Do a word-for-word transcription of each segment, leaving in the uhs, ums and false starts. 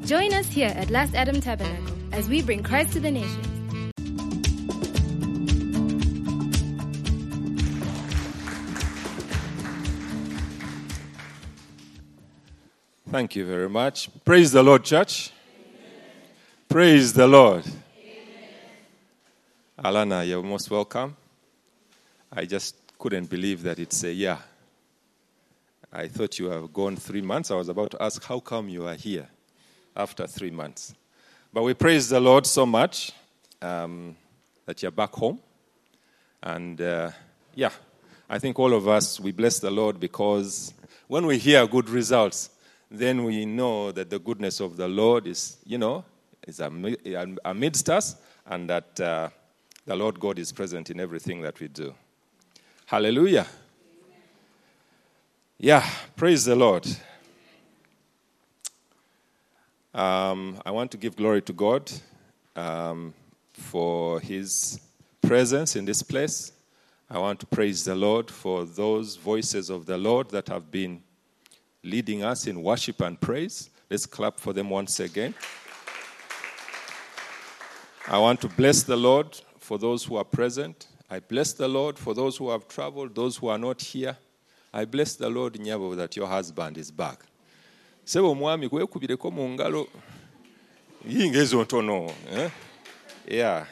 Join us here at Last Adam Tabernacle as we bring Christ to the nations. Thank you very much. Praise the Lord, church. Amen. Praise the Lord. Amen. Alana, you're most welcome. I just couldn't believe that it's a year. I thought you have gone three months. I was about to ask, how come you are here after three months? But we praise the Lord so much um, that you're back home. And uh, yeah, I think all of us, we bless the Lord because when we hear good results, then we know that the goodness of the Lord is, you know, is amidst us, and that uh, the Lord God is present in everything that we do. Hallelujah. Amen. Yeah, praise the Lord. Um, I want to give glory to God um, for his presence in this place. I want to praise the Lord for those voices of the Lord that have been leading us in worship and praise. Let's clap for them once again. I want to bless the Lord for those who are present. I bless the Lord for those who have traveled, those who are not here. I bless the Lord, Nyabo, that your husband is back. Sebo mwami kwekubireko mu ngalo yingezo ntono. Yeah.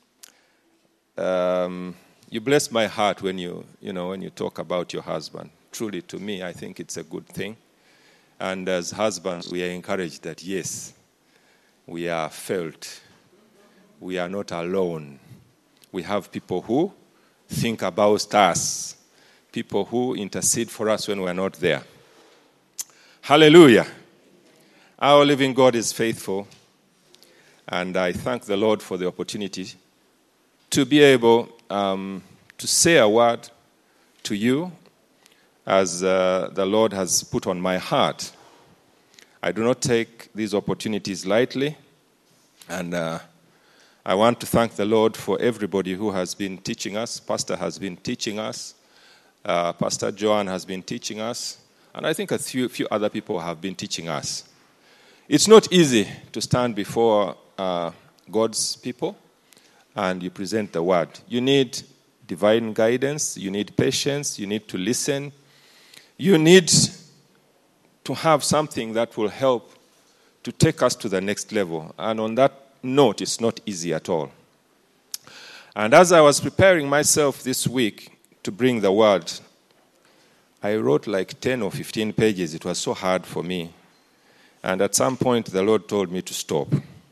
Um, you bless my heart when you, you know, when you talk about your husband. Truly, to me, I think it's a good thing. And as husbands, we are encouraged that, yes, we are felt. We are not alone. We have people who think about us, people who intercede for us when we're not there. Hallelujah. Our living God is faithful, and I thank the Lord for the opportunity to be able um, to say a word to you as uh, the Lord has put on my heart. I do not take these opportunities lightly, and uh, I want to thank the Lord for everybody who has been teaching us. Pastor has been teaching us. Uh, Pastor Joan has been teaching us. And I think a few, few other people have been teaching us. It's not easy to stand before uh, God's people and you present the word. You need divine guidance. You need patience. You need to listen. You need to have something that will help to take us to the next level. And on that note, it's not easy at all. And as I was preparing myself this week to bring the word, I wrote like ten or fifteen pages. It was so hard for me. And at some point, the Lord told me to stop.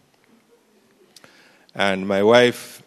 And my wife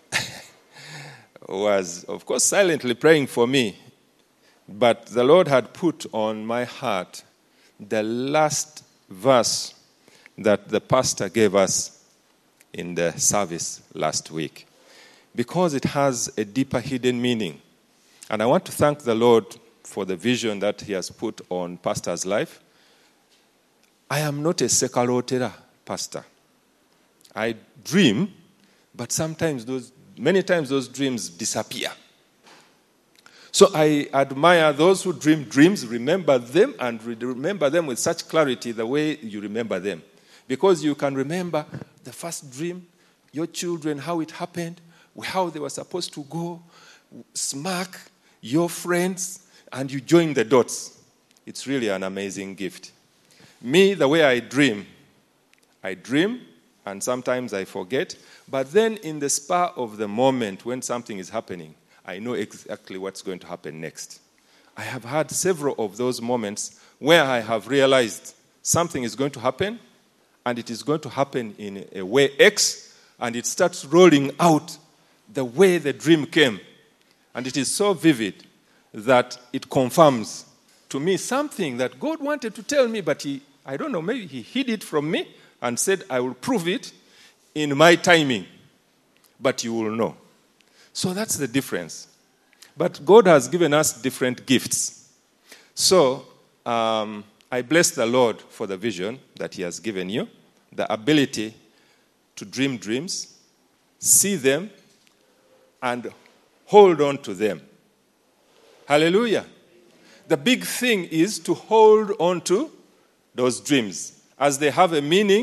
was, of course, silently praying for me. But the Lord had put on my heart the last verse that the pastor gave us in the service last week, because it has a deeper hidden meaning. And I want to thank the Lord for the vision that he has put on pastor's life. I am not a sekalotera pastor. I dream, but sometimes those, many times those dreams disappear. So I admire those who dream dreams, remember them, and remember them with such clarity the way you remember them. Because you can remember the first dream, your children, how it happened, how they were supposed to go, smack, your friends, and you join the dots. It's really an amazing gift. Me, the way I dream, I dream, and sometimes I forget. But then in the spur of the moment when something is happening, I know exactly what's going to happen next. I have had several of those moments where I have realized something is going to happen, and it is going to happen in a way X, and it starts rolling out the way the dream came. And it is so vivid that it confirms to me something that God wanted to tell me, but he, I don't know, maybe he hid it from me and said, I will prove it in my timing, but you will know. So that's the difference. But God has given us different gifts. So um, I bless the Lord for the vision that he has given you, the ability to dream dreams, see them, and hold on to them. Hallelujah. The big thing is to hold on to those dreams. As they have a meaning,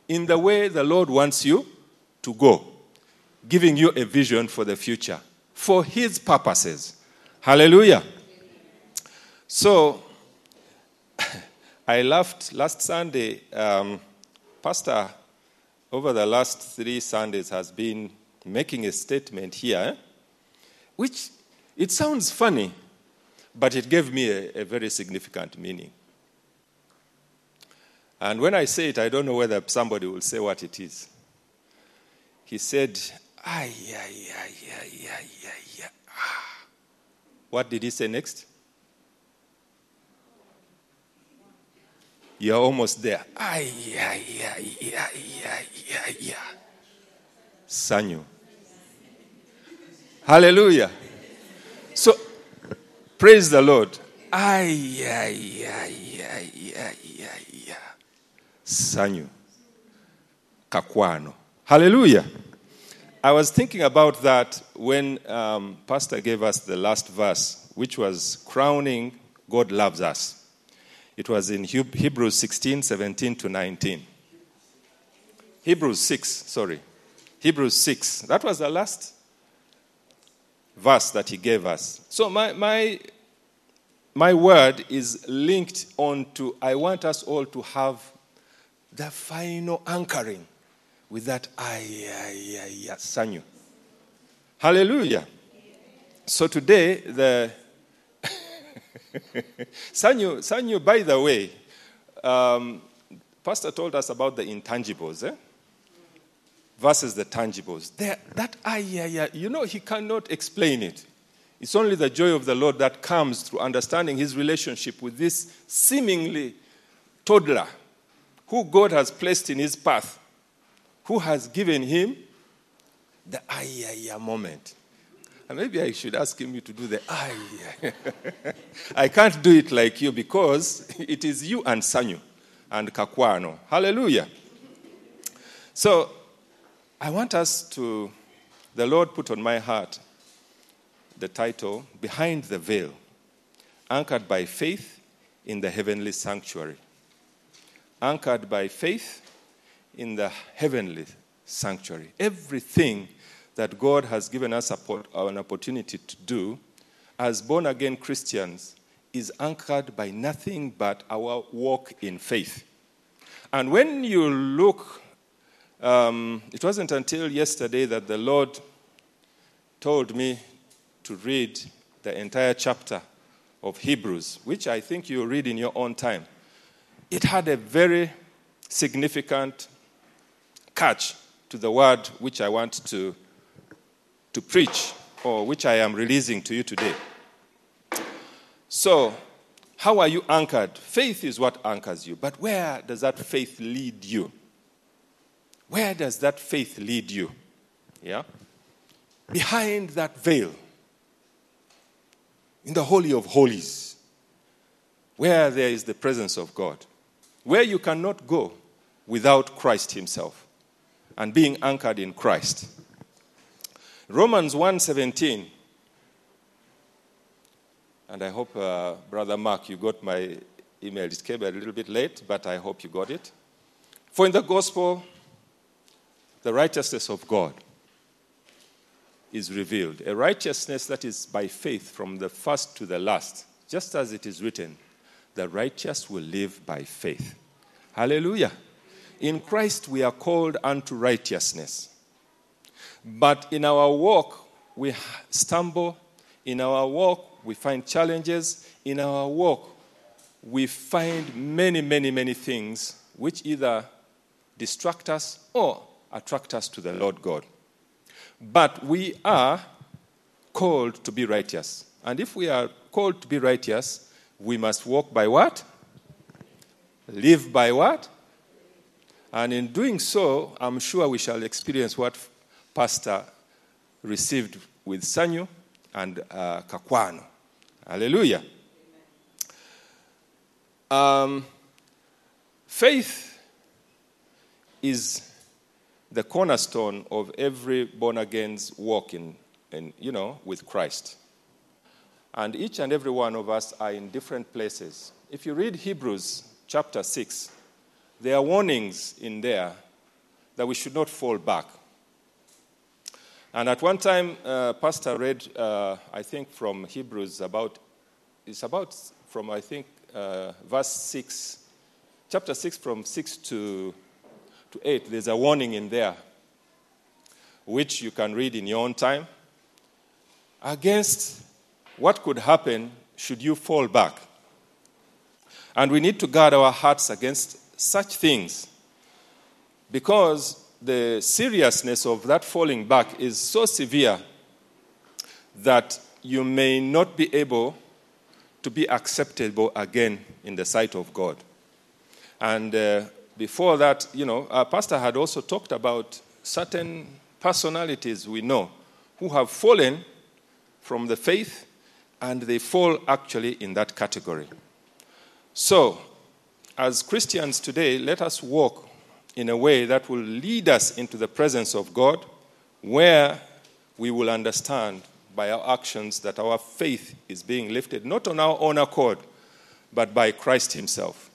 in the way the Lord wants you to go, giving you a vision for the future, for his purposes. Hallelujah. So, I laughed last Sunday. Um, Pastor, over the last three Sundays, has been making a statement here, eh? which it sounds funny, but it gave me a, a very significant meaning. And when I say it, I don't know whether somebody will say what it is. He said, ay, ay, ay, ay, ay, ay, ay. What did he say next? You're almost there. Ay, ay, ay, ay, ay, ay, ay. Sanyu. Hallelujah. So, praise the Lord. Ay, ay, ay, ay, ay, ay, ay. Sanyu. Kakwano. Hallelujah. I was thinking about that when um, Pastor gave us the last verse, which was crowning God loves us. It was in Hebrews sixteen, seventeen to nineteen. Hebrews six, sorry. Hebrews six. That was the last verse that he gave us. So my my my word is linked on to, I want us all to have the final anchoring with that ay, ay, ay, ay, sanyu. Hallelujah. So today, the sanyu, sanyu, by the way, um, Pastor told us about the intangibles, eh? versus the tangibles. There, that ay, ay, ay, you know, he cannot explain it. It's only the joy of the Lord that comes through understanding his relationship with this seemingly toddler who God has placed in his path, who has given him the ay, ay, ay moment. And maybe I should ask him to do the ay. I can't do it like you because it is you and Sanyu and Kakwano. Hallelujah. So, I want us to, the Lord put on my heart the title, Behind the Veil, Anchored by Faith in the Heavenly Sanctuary. Anchored by faith in the heavenly sanctuary. Everything that God has given us an opportunity to do as born-again Christians is anchored by nothing but our walk in faith. And when you look, um, it wasn't until yesterday that the Lord told me to read the entire chapter of Hebrews, which I think you read in your own time. It had a very significant catch to the word which I want to, to preach, or which I am releasing to you today. So, how are you anchored? Faith is what anchors you. But where does that faith lead you? Where does that faith lead you? Yeah? Behind that veil, in the Holy of Holies, where there is the presence of God, where you cannot go without Christ himself and being anchored in Christ. Romans one seventeen, and I hope, uh, Brother Mark, you got my email. It came a little bit late, but I hope you got it. For in the gospel, the righteousness of God is revealed. A righteousness that is by faith from the first to the last. Just as it is written, the righteous will live by faith. Hallelujah. In Christ we are called unto righteousness. But in our walk, we stumble. In our walk, we find challenges. In our walk, we find many, many, many things which either distract us or attract us to the Lord God. But we are called to be righteous. And if we are called to be righteous, we must walk by what? Live by what? And in doing so, I'm sure we shall experience what Pastor received with Sanyu and uh, Kakwano. Hallelujah. Um, faith is the cornerstone of every born-again's walk in, in, you know, with Christ. And each and every one of us are in different places. If you read Hebrews chapter six, there are warnings in there that we should not fall back. And at one time, uh, Pastor read, uh, I think, from Hebrews about, it's about from, I think, uh, verse six, chapter six, from six to, to eight. There's a warning in there, which you can read in your own time, against what could happen should you fall back. And we need to guard our hearts against such things, because the seriousness of that falling back is so severe that you may not be able to be acceptable again in the sight of God. And uh, before that, you know, our pastor had also talked about certain personalities we know who have fallen from the faith, and they fall actually in that category. So, as Christians today, let us walk in a way that will lead us into the presence of God, where we will understand by our actions that our faith is being lifted, not on our own accord, but by Christ himself.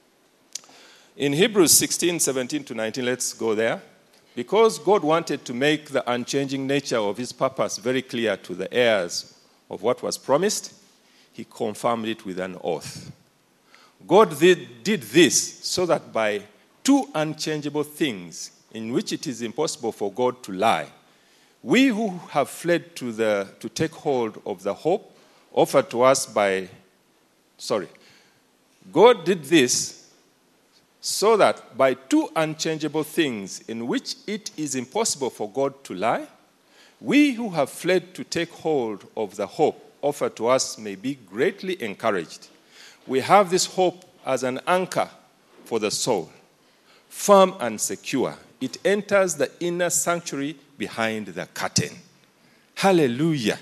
In Hebrews sixteen, seventeen to nineteen, let's go there. Because God wanted to make the unchanging nature of his purpose very clear to the heirs of what was promised, he confirmed it with an oath. God did, did this so that by two unchangeable things in which it is impossible for God to lie, we who have fled to the to take hold of the hope offered to us by, sorry, God did this so that by two unchangeable things in which it is impossible for God to lie, we who have fled to take hold of the hope offered to us may be greatly encouraged. We have this hope as an anchor for the soul, firm and secure. It enters the inner sanctuary behind the curtain. Hallelujah.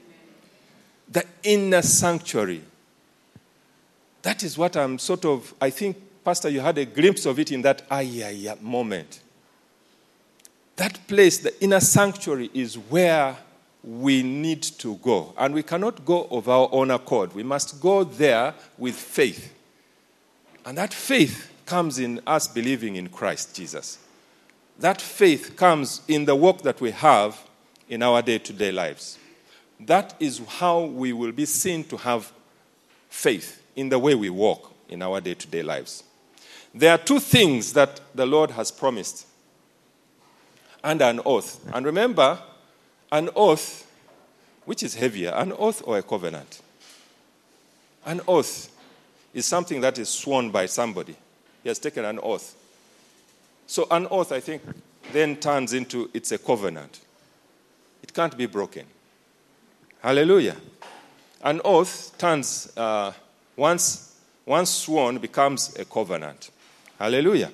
The inner sanctuary. That is what I'm sort of, I think, Pastor, you had a glimpse of it in that ayaya moment. That place, the inner sanctuary, is where we need to go. And we cannot go of our own accord. We must go there with faith. And that faith comes in us believing in Christ Jesus. That faith comes in the work that we have in our day-to-day lives. That is how we will be seen to have faith, in the way we walk in our day-to-day lives. There are two things that the Lord has promised under an oath. And remember, an oath, which is heavier, an oath or a covenant? An oath is something that is sworn by somebody. He has taken an oath. So an oath, I think, then turns into it's a covenant. It can't be broken. Hallelujah. An oath turns, uh, once, once sworn, becomes a covenant. Hallelujah.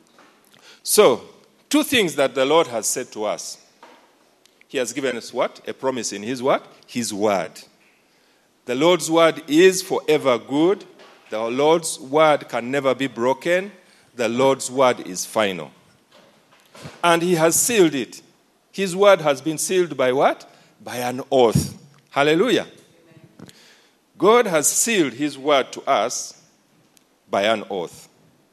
So, two things that the Lord has said to us. He has given us what? A promise in his what? His word. The Lord's word is forever good. The Lord's word can never be broken. The Lord's word is final. And he has sealed it. His word has been sealed by what? By an oath. Hallelujah. Amen. God has sealed his word to us by an oath.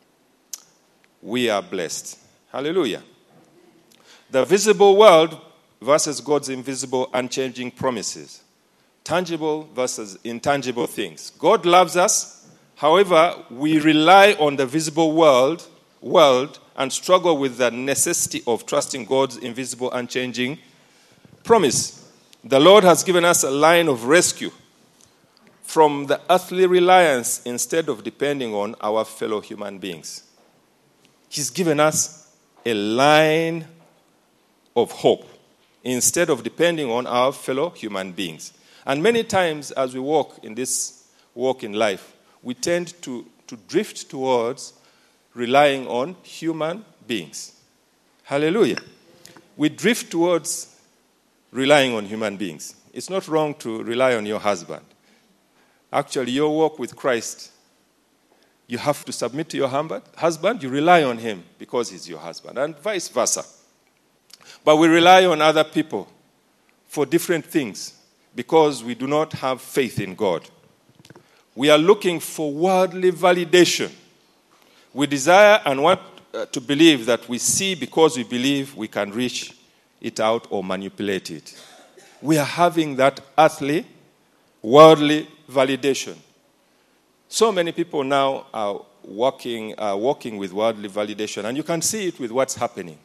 We are blessed. Hallelujah. The visible world versus God's invisible, unchanging promises. Tangible versus intangible things. God loves us. However, we rely on the visible world, world and struggle with the necessity of trusting God's invisible, unchanging promise. The Lord has given us a line of rescue from the earthly reliance instead of depending on our fellow human beings. He's given us a line of hope instead of depending on our fellow human beings. And many times as we walk in this walk in life, we tend to, to drift towards relying on human beings. Hallelujah. We drift towards relying on human beings. It's not wrong to rely on your husband. Actually, your walk with Christ, you have to submit to your husband. You rely on him because he's your husband, and vice versa. But we rely on other people for different things because we do not have faith in God. We are looking for worldly validation. We desire and want uh, to believe that we see because we believe we can reach it out or manipulate it. We are having that earthly, worldly validation. So many people now are working, uh, working with worldly validation, and you can see it with what's happening.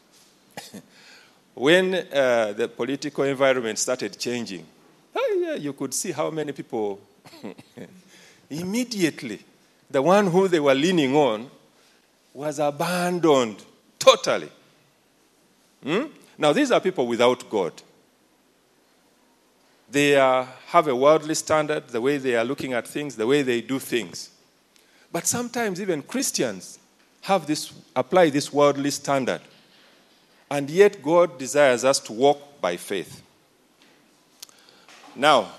When uh, the political environment started changing, oh yeah, you could see how many people immediately, the one who they were leaning on was abandoned totally. Hmm? Now, these are people without God. They uh, have a worldly standard, the way they are looking at things, the way they do things. But sometimes even Christians have this, apply this worldly standard. And yet God desires us to walk by faith. Now,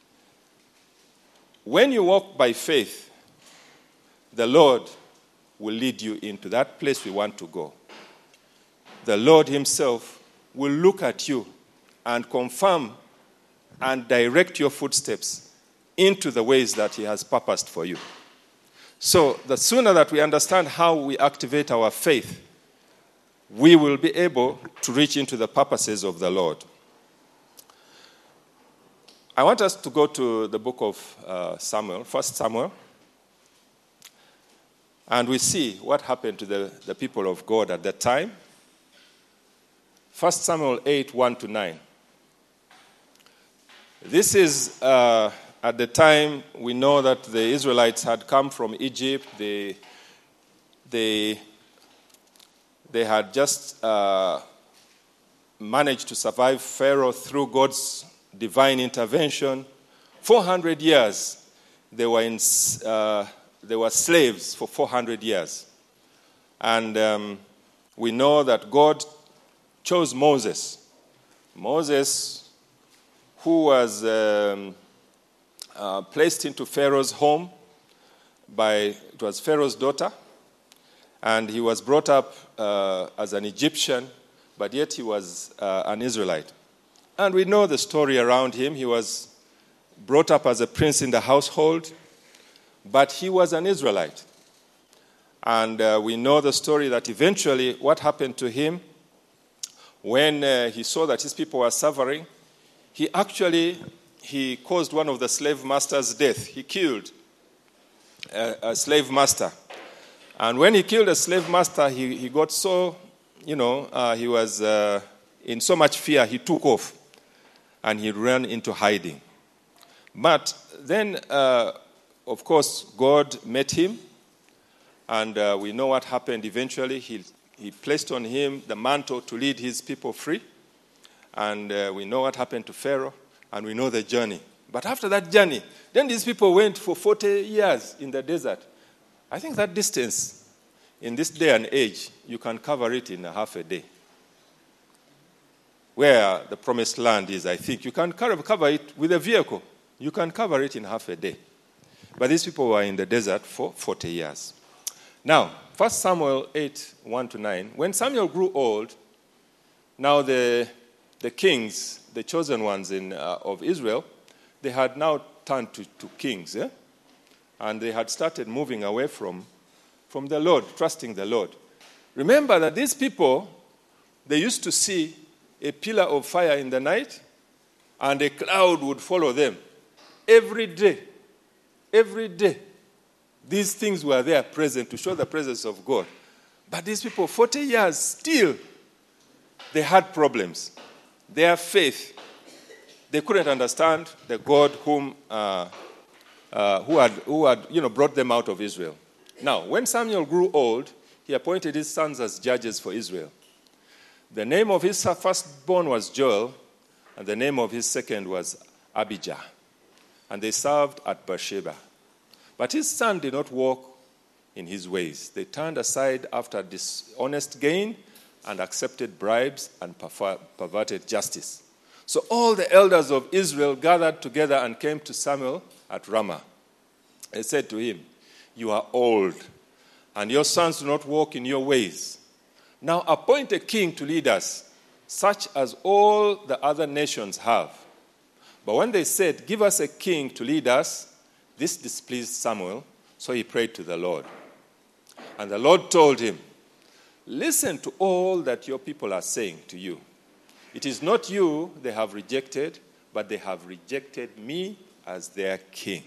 when you walk by faith, the Lord will lead you into that place we want to go. The Lord himself will look at you and confirm and direct your footsteps into the ways that he has purposed for you. So the sooner that we understand how we activate our faith, we will be able to reach into the purposes of the Lord. I want us to go to the book of uh, Samuel, First Samuel, and we see what happened to the, the people of God at that time. First Samuel eight, one to nine. This is, uh, at the time, we know that the Israelites had come from Egypt. They, they, they had just uh, managed to survive Pharaoh through God's divine intervention. four hundred years, they were, in, uh, they were slaves for four hundred years. And um, we know that God chose Moses. Moses, who was um, uh, placed into Pharaoh's home by, it was Pharaoh's daughter, and he was brought up uh, as an Egyptian, but yet he was uh, an Israelite. And we know the story around him. He was brought up as a prince in the household, but he was an Israelite. And uh, we know the story that eventually what happened to him when uh, he saw that his people were suffering. He actually, he caused one of the slave masters' death. He killed a, a slave master. And when he killed a slave master, he, he got so, you know, uh, he was uh, in so much fear, he took off. And he ran into hiding. But then, uh, of course, God met him. And uh, we know what happened eventually. He, he placed on him the mantle to lead his people free. And uh, we know what happened to Pharaoh, and we know the journey. But after that journey, then these people went for forty years in the desert. I think that distance, in this day and age, you can cover it in a half a day. Where the promised land is, I think, you can cover it with a vehicle. You can cover it in half a day. But these people were in the desert for forty years. Now, First Samuel eight, one to nine. When Samuel grew old, now the... The kings, the chosen ones in, uh, of Israel, they had now turned to, to kings. Eh? And they had started moving away from, from the Lord, trusting the Lord. Remember that these people, they used to see a pillar of fire in the night, and a cloud would follow them. Every day, every day, these things were there present to show the presence of God. But these people, forty years, still, they had problems. Their faith, they couldn't understand the God whom, uh, uh, who had, who had, you know, brought them out of Israel. Now, when Samuel grew old, he appointed his sons as judges for Israel. The name of his firstborn was Joel, and the name of his second was Abijah. And they served at Beersheba. But his son did not walk in his ways. They turned aside after dishonest gain and accepted bribes and perverted justice. So all the elders of Israel gathered together and came to Samuel at Ramah. They said to him, "You are old, and your sons do not walk in your ways. Now appoint a king to lead us, such as all the other nations have." But when they said, "Give us a king to lead us," this displeased Samuel, so he prayed to the Lord. And the Lord told him, listen to all that your people are saying to you. It is not you they have rejected, but they have rejected me as their king.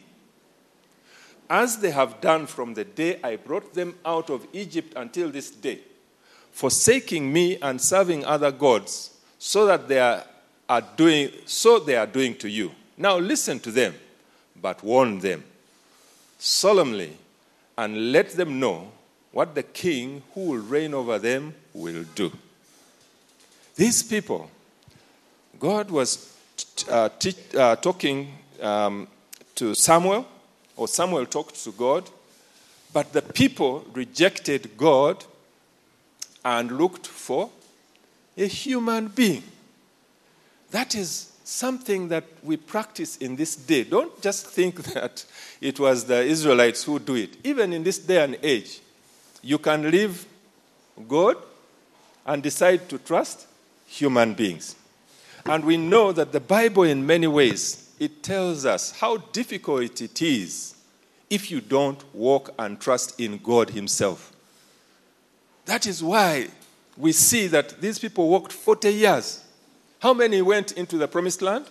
As they have done from the day I brought them out of Egypt until this day, forsaking me and serving other gods, so that they are, are doing so they are doing to you. Now listen to them, but warn them solemnly, and let them know what the king who will reign over them will do. These people, God was uh, t- uh, talking um, to Samuel, or Samuel talked to God, but the people rejected God and looked for a human being. That is something that we practice in this day. Don't just think that it was the Israelites who do it. Even in this day and age, you can leave God and decide to trust human beings. And we know that the Bible, in many ways, it tells us how difficult it is if you don't walk and trust in God himself. That is why we see that these people walked forty years. How many went into the promised land?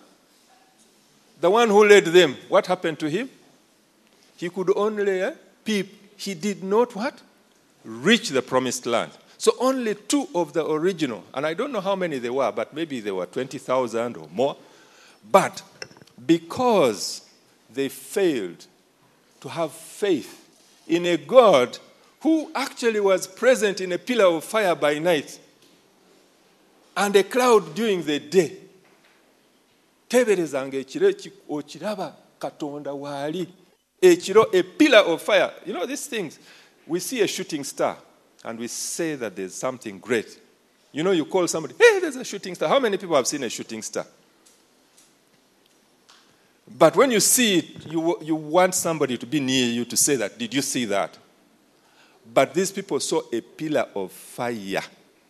The one who led them, what happened to him? He could only uh, peep. He did not what? Reach the promised land. So only two of the original, and I don't know how many there were, but maybe there were twenty thousand or more. But because they failed to have faith in a God who actually was present in a pillar of fire by night and a cloud during the day. Teberezanga ekiro okiraba Katonda waali. Ekiro, a pillar of fire. You know these things. We see a shooting star and we say that there's something great. You know, you call somebody, hey, there's a shooting star. How many people have seen a shooting star? But when you see it, you, you want somebody to be near you to say that, did you see that? But these people saw a pillar of fire.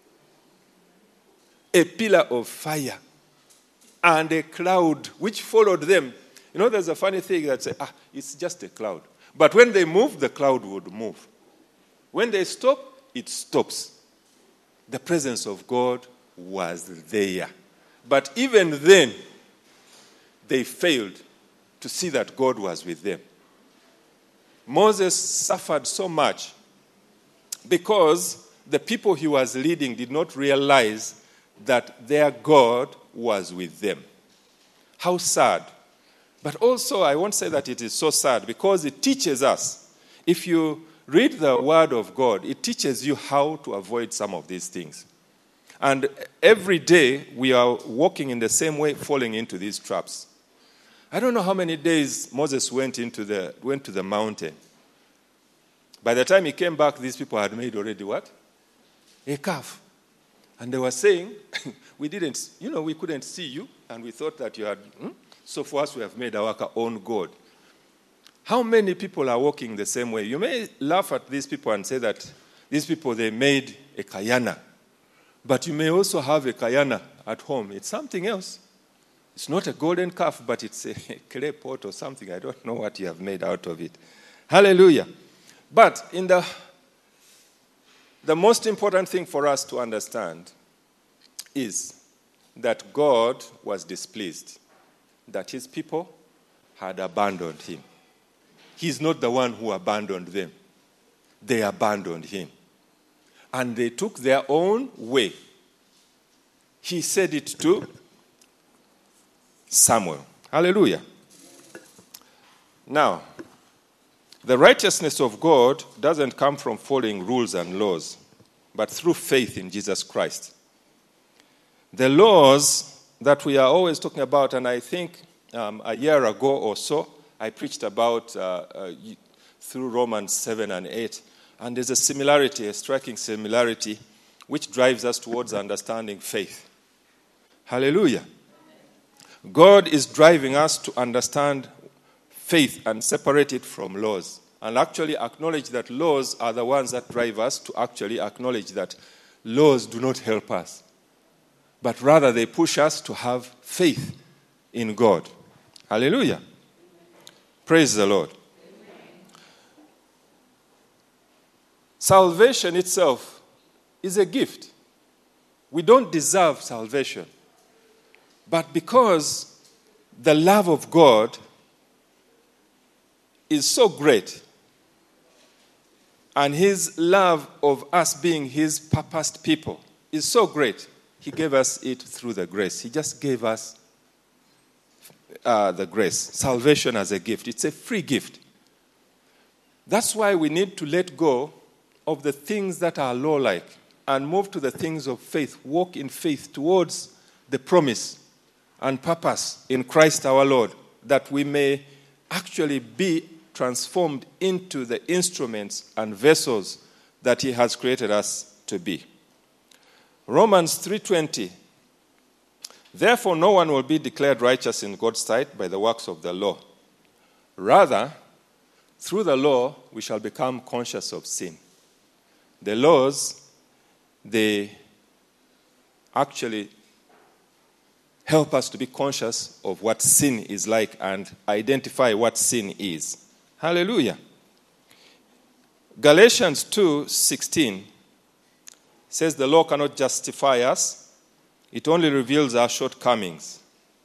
A pillar of fire. And a cloud which followed them. You know, there's a funny thing that says, ah, it's just a cloud. But when they move, the cloud would move. When they stop, it stops. The presence of God was there. But even then, they failed to see that God was with them. Moses suffered so much because the people he was leading did not realize that their God was with them. How sad. But also, I won't say that it is so sad because it teaches us. If you read the Word of God, it teaches you how to avoid some of these things. And every day, we are walking in the same way, falling into these traps. I don't know how many days Moses went into the went to the mountain. By the time he came back, these people had made already what? A calf. And they were saying, we didn't, you know, we couldn't see you, and we thought that you had, hmm? So for us, we have made our own God. How many people are walking the same way? You may laugh at these people and say that these people, they made a kayana. But you may also have a kayana at home. It's something else. It's not a golden calf, but it's a clay pot or something. I don't know what you have made out of it. Hallelujah. But in the, the most important thing for us to understand is that God was displeased, that his people had abandoned him. He's not the one who abandoned them. They abandoned him. And they took their own way. He said it to Samuel. Hallelujah. Now, the righteousness of God doesn't come from following rules and laws, but through faith in Jesus Christ. The laws that we are always talking about, and I think um, a year ago or so, I preached about uh, uh, through Romans seven and eight, and there's a similarity, a striking similarity, which drives us towards understanding faith. Hallelujah. God is driving us to understand faith and separate it from laws, and actually acknowledge that laws are the ones that drive us to actually acknowledge that laws do not help us, but rather they push us to have faith in God. Hallelujah. Praise the Lord. Salvation itself is a gift. We don't deserve salvation. But because the love of God is so great, and his love of us being his purposed people is so great, he gave us it through the grace. He just gave us uh, the grace, salvation as a gift. It's a free gift. That's why we need to let go of the things that are law-like and move to the things of faith, walk in faith towards the promise and purpose in Christ our Lord, that we may actually be transformed into the instruments and vessels that he has created us to be. Romans three twenty. Therefore, no one will be declared righteous in God's sight by the works of the law. Rather, through the law, we shall become conscious of sin. The laws, they actually help us to be conscious of what sin is like and identify what sin is. Hallelujah. Galatians two sixteen says the law cannot justify us. It only reveals our shortcomings.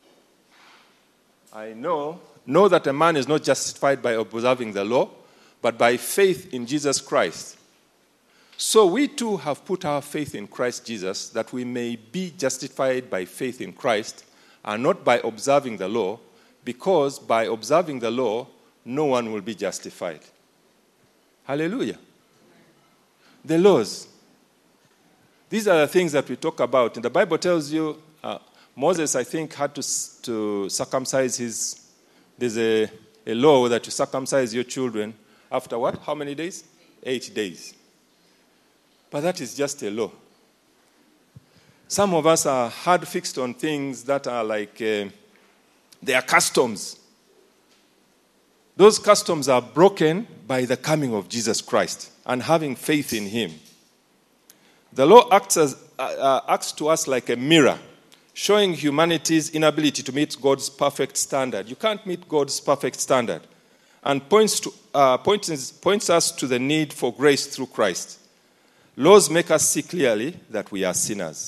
I know, know that a man is not justified by observing the law, but by faith in Jesus Christ. So we too have put our faith in Christ Jesus, that we may be justified by faith in Christ and not by observing the law, because by observing the law, no one will be justified. Hallelujah. The laws. These are the things that we talk about. And the Bible tells you, uh, Moses, I think, had to, to circumcise his, there's a, a law that you circumcise your children after what? How many days? Eight days. But that is just a law. Some of us are hard fixed on things that are like, uh, they are customs. Those customs are broken by the coming of Jesus Christ and having faith in him. The law acts, as, uh, acts to us like a mirror, showing humanity's inability to meet God's perfect standard. You can't meet God's perfect standard. And points, to, uh, points, points us to the need for grace through Christ. Laws make us see clearly that we are sinners.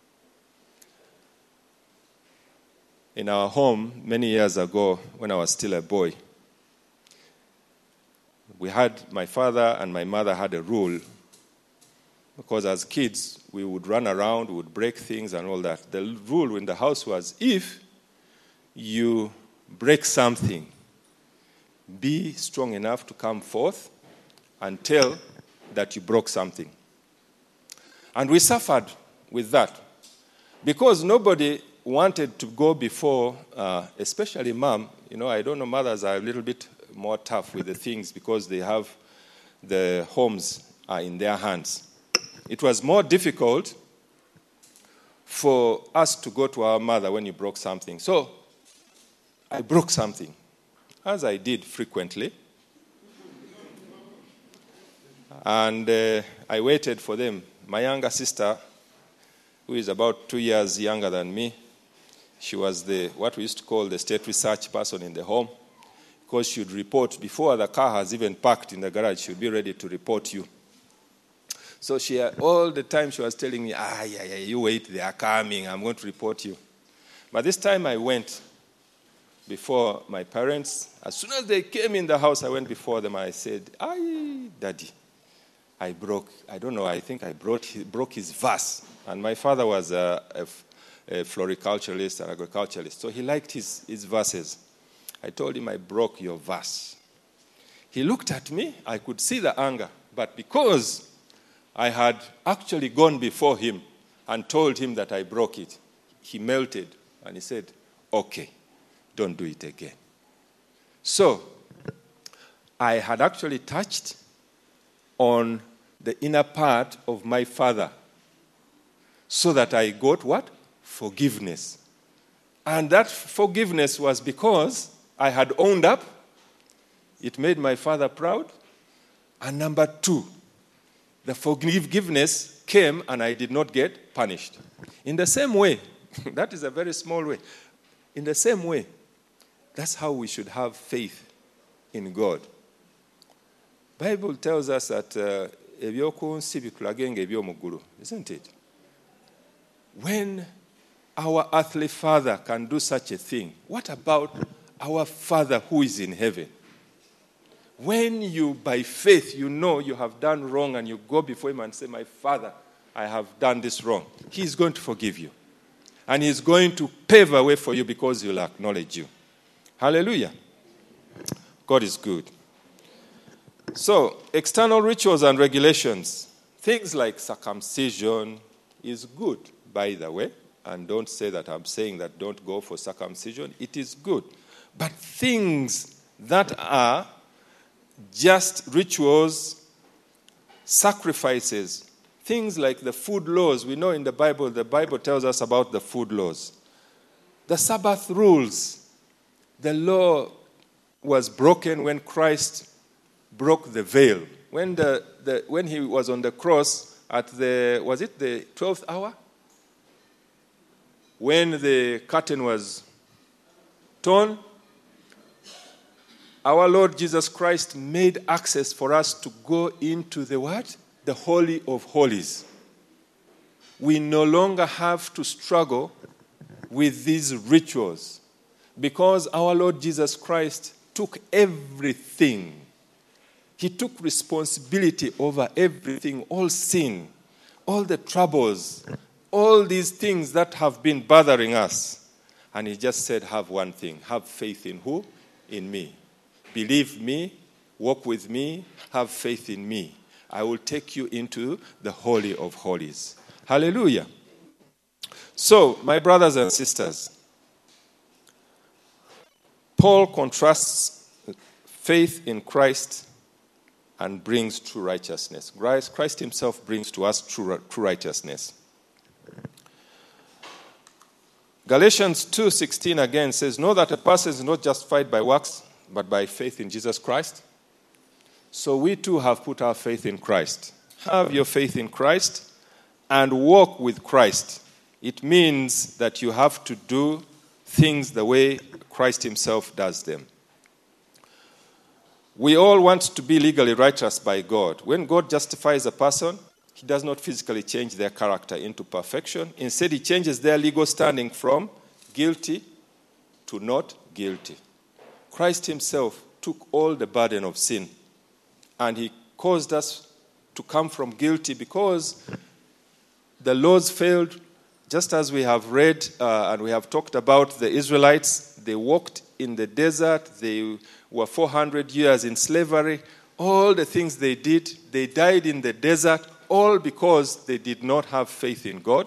In our home, many years ago, when I was still a boy, we had, my father and my mother had a rule, because as kids, we would run around, we would break things and all that. The rule in the house was, if you break something, be strong enough to come forth and tell that you broke something. And we suffered with that, because nobody wanted to go before, uh, especially mom. You know, I don't know, mothers are a little bit more tough with the things because they have the homes are in their hands. It was more difficult for us to go to our mother when you broke something. So I broke something, as I did frequently. And uh, I waited for them. My younger sister, who is about two years younger than me, she was the what we used to call the state research person in the home, because she would report before the car has even parked in the garage. She would be ready to report you. So she all the time she was telling me, ah, yeah, yeah, you wait, they are coming. I'm going to report you. But this time I went before my parents. As soon as they came in the house, I went before them. I said, "Aye, Daddy, I broke. I don't know. I think I broke his, broke his vase." And my father was a, a, a floriculturalist, an agriculturalist, so he liked his, his vases. I told him I broke your vase. He looked at me. I could see the anger, but because I had actually gone before him and told him that I broke it, he melted and he said, "Okay, don't do it again." So I had actually touched on the inner part of my father so that I got what? Forgiveness. And that forgiveness was because I had owned up. It made my father proud. And number two, the forgiveness came and I did not get punished. In the same way, that is a very small way. In the same way, that's how we should have faith in God. Bible tells us that uh, ebyoku nsi bitulage ng'eby'omu ggulu, isn't it? When our earthly father can do such a thing, what about our Father who is in heaven? When you, by faith, you know you have done wrong and you go before him and say, my Father, I have done this wrong, he is going to forgive you. And he is going to pave a way for you because he will acknowledge you. Hallelujah. God is good. So, external rituals and regulations, things like circumcision is good, by the way. And don't say that I'm saying that don't go for circumcision. It is good. But things that are just rituals, sacrifices, things like the food laws. We know in the Bible, the Bible tells us about the food laws. The Sabbath rules. The law was broken when Christ broke the veil. When the, the when he was on the cross at the, was it the twelfth hour? When the curtain was torn, our Lord Jesus Christ made access for us to go into the what? The Holy of Holies. We no longer have to struggle with these rituals because our Lord Jesus Christ took everything. He took responsibility over everything, all sin, all the troubles, all these things that have been bothering us. And he just said, have one thing. Have faith in who? In me. Believe me, walk with me, have faith in me. I will take you into the Holy of Holies. Hallelujah. So, my brothers and sisters, Paul contrasts faith in Christ and brings true righteousness. Christ, Christ himself brings to us true, true righteousness. Galatians two sixteen again says, know that a person is not justified by works, but by faith in Jesus Christ. So we too have put our faith in Christ. Have your faith in Christ and walk with Christ. It means that you have to do things the way Christ himself does them. We all want to be legally righteous by God. When God justifies a person, he does not physically change their character into perfection. Instead, he changes their legal standing from guilty to not guilty. Christ himself took all the burden of sin, and he caused us to come from guilty because the laws failed, just as we have read uh, and we have talked about the Israelites. They walked in the desert. They were four hundred years in slavery. All the things they did, they died in the desert, all because they did not have faith in God.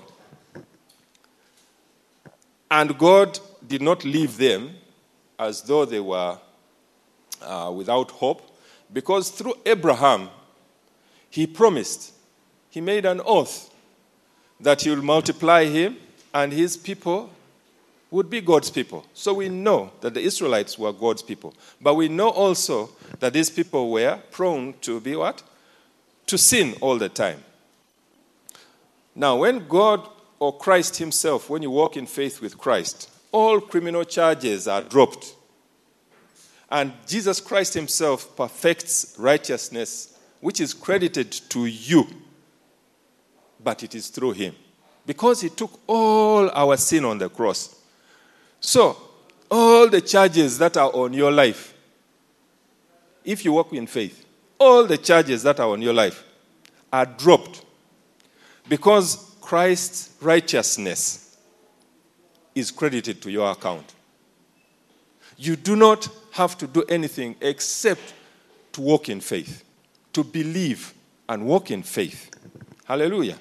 And God did not leave them as though they were uh, without hope, because through Abraham, he promised, he made an oath that he will multiply him and his people would be God's people. So we know that the Israelites were God's people. But we know also that these people were prone to be what? To sin all the time. Now, when God or Christ himself, when you walk in faith with Christ, all criminal charges are dropped. And Jesus Christ himself perfects righteousness, which is credited to you. But it is through him. Because he took all our sin on the cross. So, all the charges that are on your life, if you walk in faith, all the charges that are on your life are dropped. Because Christ's righteousness is credited to your account. You do not have to do anything except to walk in faith, to believe and walk in faith. Hallelujah.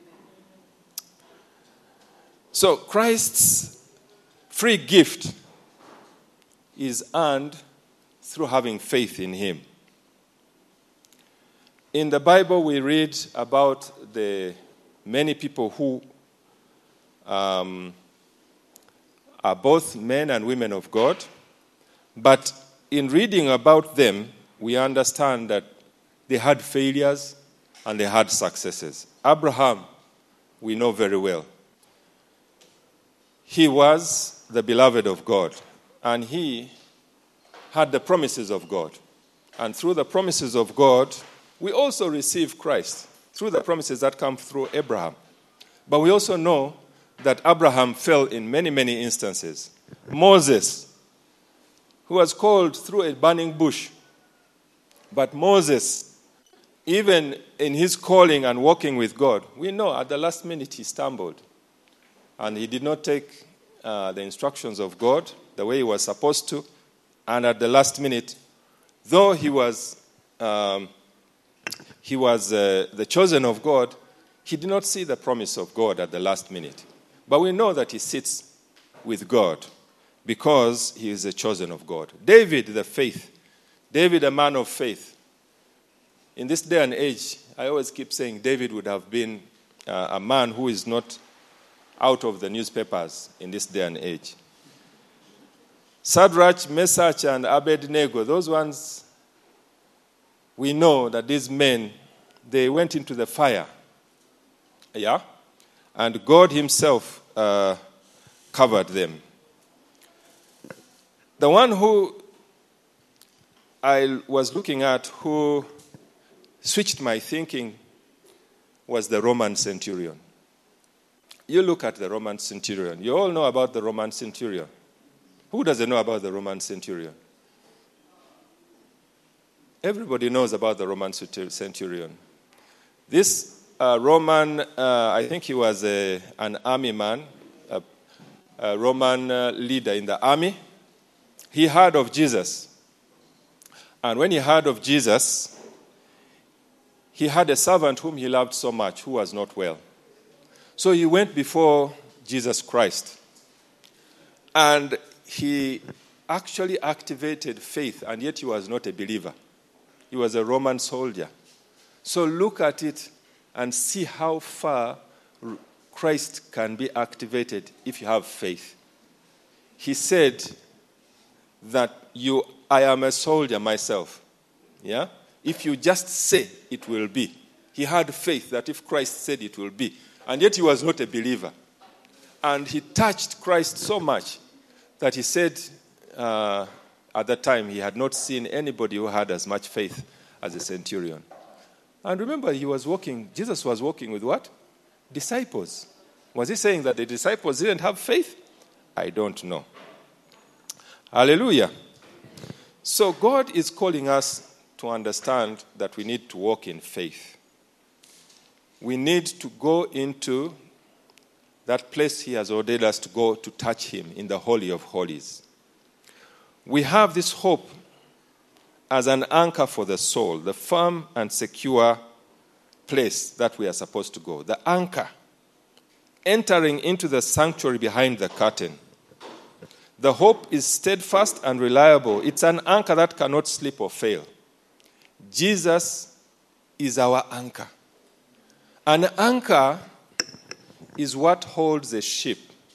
So Christ's free gift is earned through having faith in him. In the Bible, we read about the many people who um, are both men and women of God. But in reading about them, we understand that they had failures and they had successes. Abraham, we know very well. He was the beloved of God, and he had the promises of God. And through the promises of God, we also receive Christ through the promises that come through Abraham. But we also know that Abraham fell in many, many instances. Moses, who was called through a burning bush. But Moses, even in his calling and walking with God, we know at the last minute he stumbled. And he did not take uh, the instructions of God the way he was supposed to. And at the last minute, though he was um, he was uh, the chosen of God, he did not see the promise of God at the last minute. But we know that he sits with God because he is a chosen of God. David, the faith. David, a man of faith. In this day and age, I always keep saying David would have been uh, a man who is not out of the newspapers in this day and age. Shadrach, Meshach, and Abednego, those ones, we know that these men, they went into the fire. Yeah? And God himself uh, covered them. The one who I was looking at who switched my thinking was the Roman centurion. You look at the Roman centurion. You all know about the Roman centurion. Who doesn't know about the Roman centurion? Everybody knows about the Roman centurion. This uh, Roman, uh, I think he was a, an army man, a, a Roman uh, leader in the army. He heard of Jesus. And when he heard of Jesus, he had a servant whom he loved so much who was not well. So he went before Jesus Christ. And he actually activated faith, and yet he was not a believer. He was a Roman soldier. So look at it and see how far Christ can be activated if you have faith. He said that you, I am a soldier myself. Yeah? If you just say it will be. He had faith that if Christ said it will be. And yet he was not a believer. And he touched Christ so much that he said uh, at that time he had not seen anybody who had as much faith as a centurion. And remember, he was walking, Jesus was walking with what? Disciples. Was he saying that the disciples didn't have faith? I don't know. Hallelujah. So God is calling us to understand that we need to walk in faith. We need to go into that place he has ordained us to go to touch him in the Holy of Holies. We have this hope as an anchor for the soul, the firm and secure place that we are supposed to go. The anchor, entering into the sanctuary behind the curtain. The hope is steadfast and reliable. It's an anchor that cannot slip or fail. Jesus is our anchor. An anchor is what holds a ship.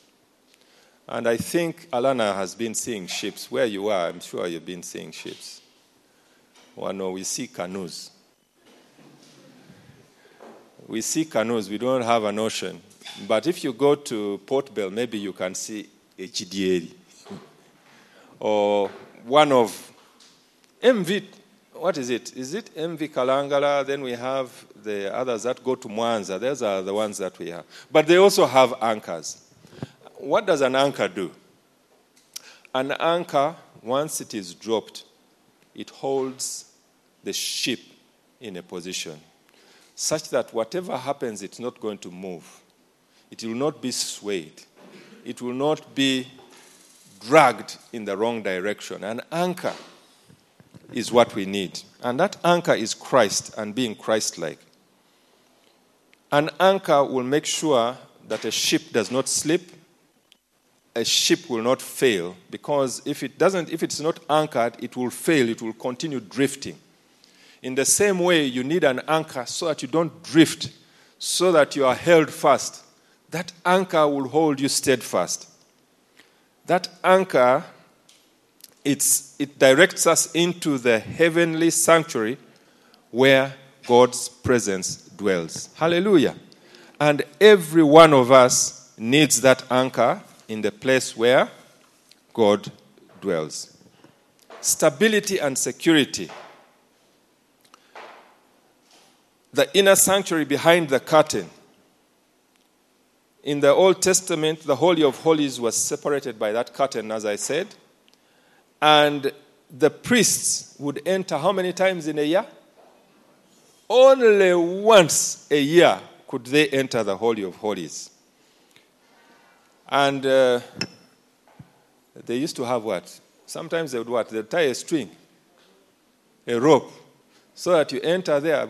And I think Alana has been seeing ships. Where you are, I'm sure you've been seeing ships. Well, no, we see canoes. We see canoes. We don't have an ocean. But if you go to Port Bell, maybe you can see H D A. Or one of M V, what is it? Is it M V Kalangala? Then we have the others that go to Mwanza. Those are the ones that we have. But they also have anchors. What does an anchor do? An anchor, once it is dropped, it holds the ship in a position such that whatever happens, it's not going to move. It will not be swayed. It will not be dragged in the wrong direction. An anchor is what we need. And that anchor is Christ and being Christ-like. An anchor will make sure that a ship does not slip. A ship will not fail, because if it doesn't, if it's not anchored, it will fail. It will continue drifting. In the same way, you need an anchor so that you don't drift, so that you are held fast. That anchor will hold you steadfast. That anchor, it's, it directs us into the heavenly sanctuary where God's presence dwells. Hallelujah. And every one of us needs that anchor in the place where God dwells. Stability and security. the inner sanctuary behind the curtain. In the Old Testament, the Holy of Holies was separated by that curtain, as I said. And the priests would enter how many times in a year? Only once a year could they enter the Holy of Holies. And uh, they used to have what? Sometimes they would what? They'd tie a string, a rope, so that you enter there.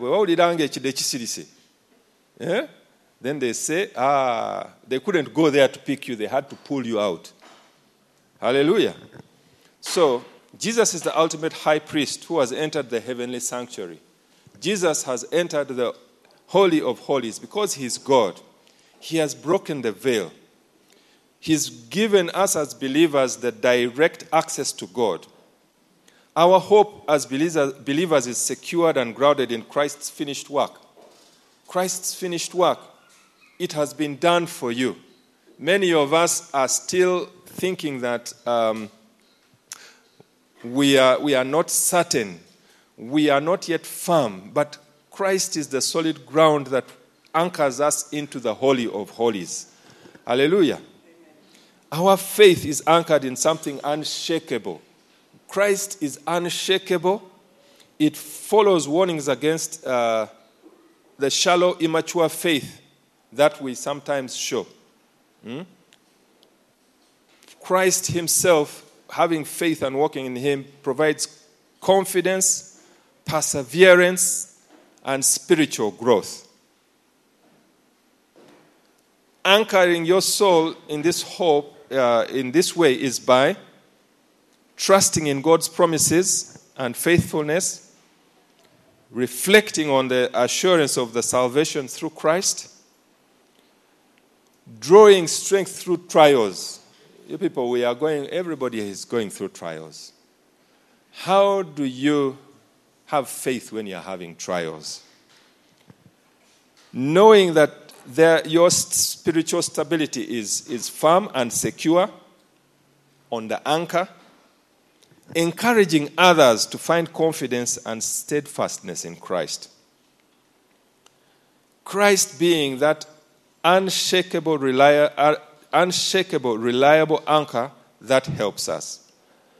Yeah? Then they say, ah, they couldn't go there to pick you. They had to pull you out. Hallelujah. So, Jesus is the ultimate high priest who has entered the heavenly sanctuary. Jesus has entered the Holy of Holies because he's God. He has broken the veil. He's given us as believers the direct access to God. Our hope as believers is secured and grounded in Christ's finished work. Christ's finished work, it has been done for you. Many of us are still thinking that um, we are, we are not certain. We are not yet firm, but Christ is the solid ground that anchors us into the Holy of Holies. Hallelujah. Amen. Our faith is anchored in something unshakable. Christ is unshakable. It follows warnings against uh, the shallow, immature faith that we sometimes show. Hmm? Christ himself, having faith and walking in him, provides confidence, perseverance, and spiritual growth. Anchoring your soul in this hope, uh, in this way, is by trusting in God's promises and faithfulness, reflecting on the assurance of the salvation through Christ, drawing strength through trials. You people, we are going, everybody is going through trials. How do you have faith when you're having trials? Knowing that there, your spiritual stability is, is firm and secure on the anchor, encouraging others to find confidence and steadfastness in Christ. Christ being that unshakable, reliable, unshakable, reliable anchor that helps us.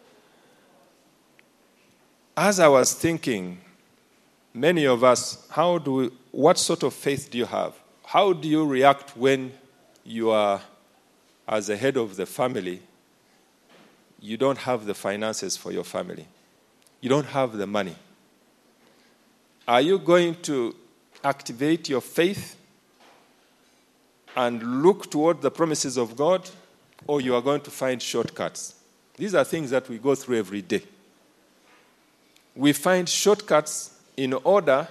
As I was thinking, many of us, how do we, what sort of faith do you have? How do you react when you are, as a head of the family, you don't have the finances for your family? You don't have the money. Are you going to activate your faith and look toward the promises of God, or you are going to find shortcuts? These are things that we go through every day. We find shortcuts in order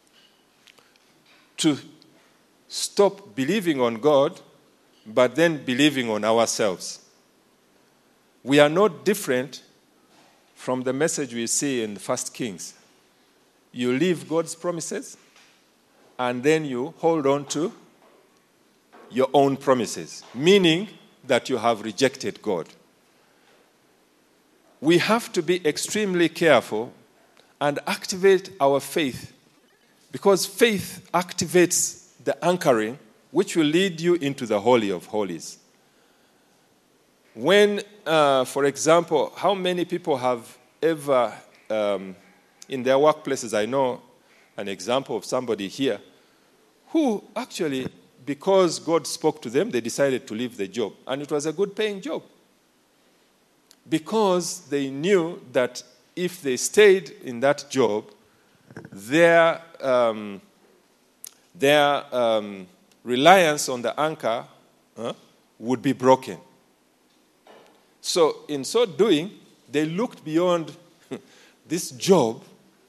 to stop believing on God, but then believing on ourselves. We are not different from the message we see in First Kings. You leave God's promises, and then you hold on to your own promises, meaning that you have rejected God. We have to be extremely careful and activate our faith, because faith activates the anchoring, which will lead you into the Holy of Holies. When, uh, for example, how many people have ever, um, in their workplaces, I know an example of somebody here, who actually, because God spoke to them, they decided to leave the job. And it was a good paying job. Because they knew that if they stayed in that job, their, um, their um, reliance on the anchor uh, would be broken. So in so doing, they looked beyond this job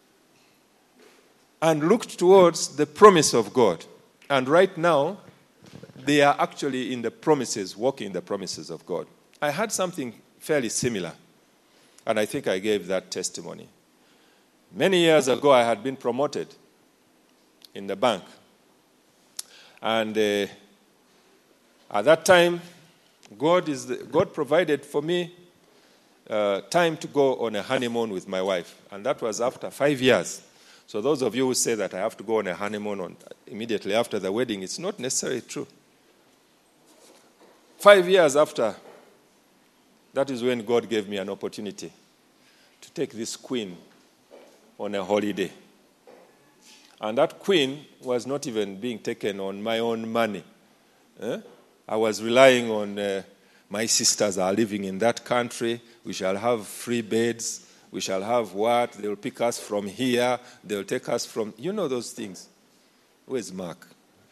and looked towards the promise of God. And right now, they are actually in the promises, walking in the promises of God. I had something fairly similar, and I think I gave that testimony. Many years ago, I had been promoted in the bank. And uh, at that time, God is the, God provided for me uh, time to go on a honeymoon with my wife. And that was after five years. So those of you who say that I have to go on a honeymoon on, immediately after the wedding, it's not necessarily true. Five years after, that is when God gave me an opportunity to take this queen on a holiday. And that queen was not even being taken on my own money. Eh? I was relying on uh, my sisters are living in that country. We shall have free beds. We shall have what? They will pick us from here. They will take us from... You know those things. Where's Mark?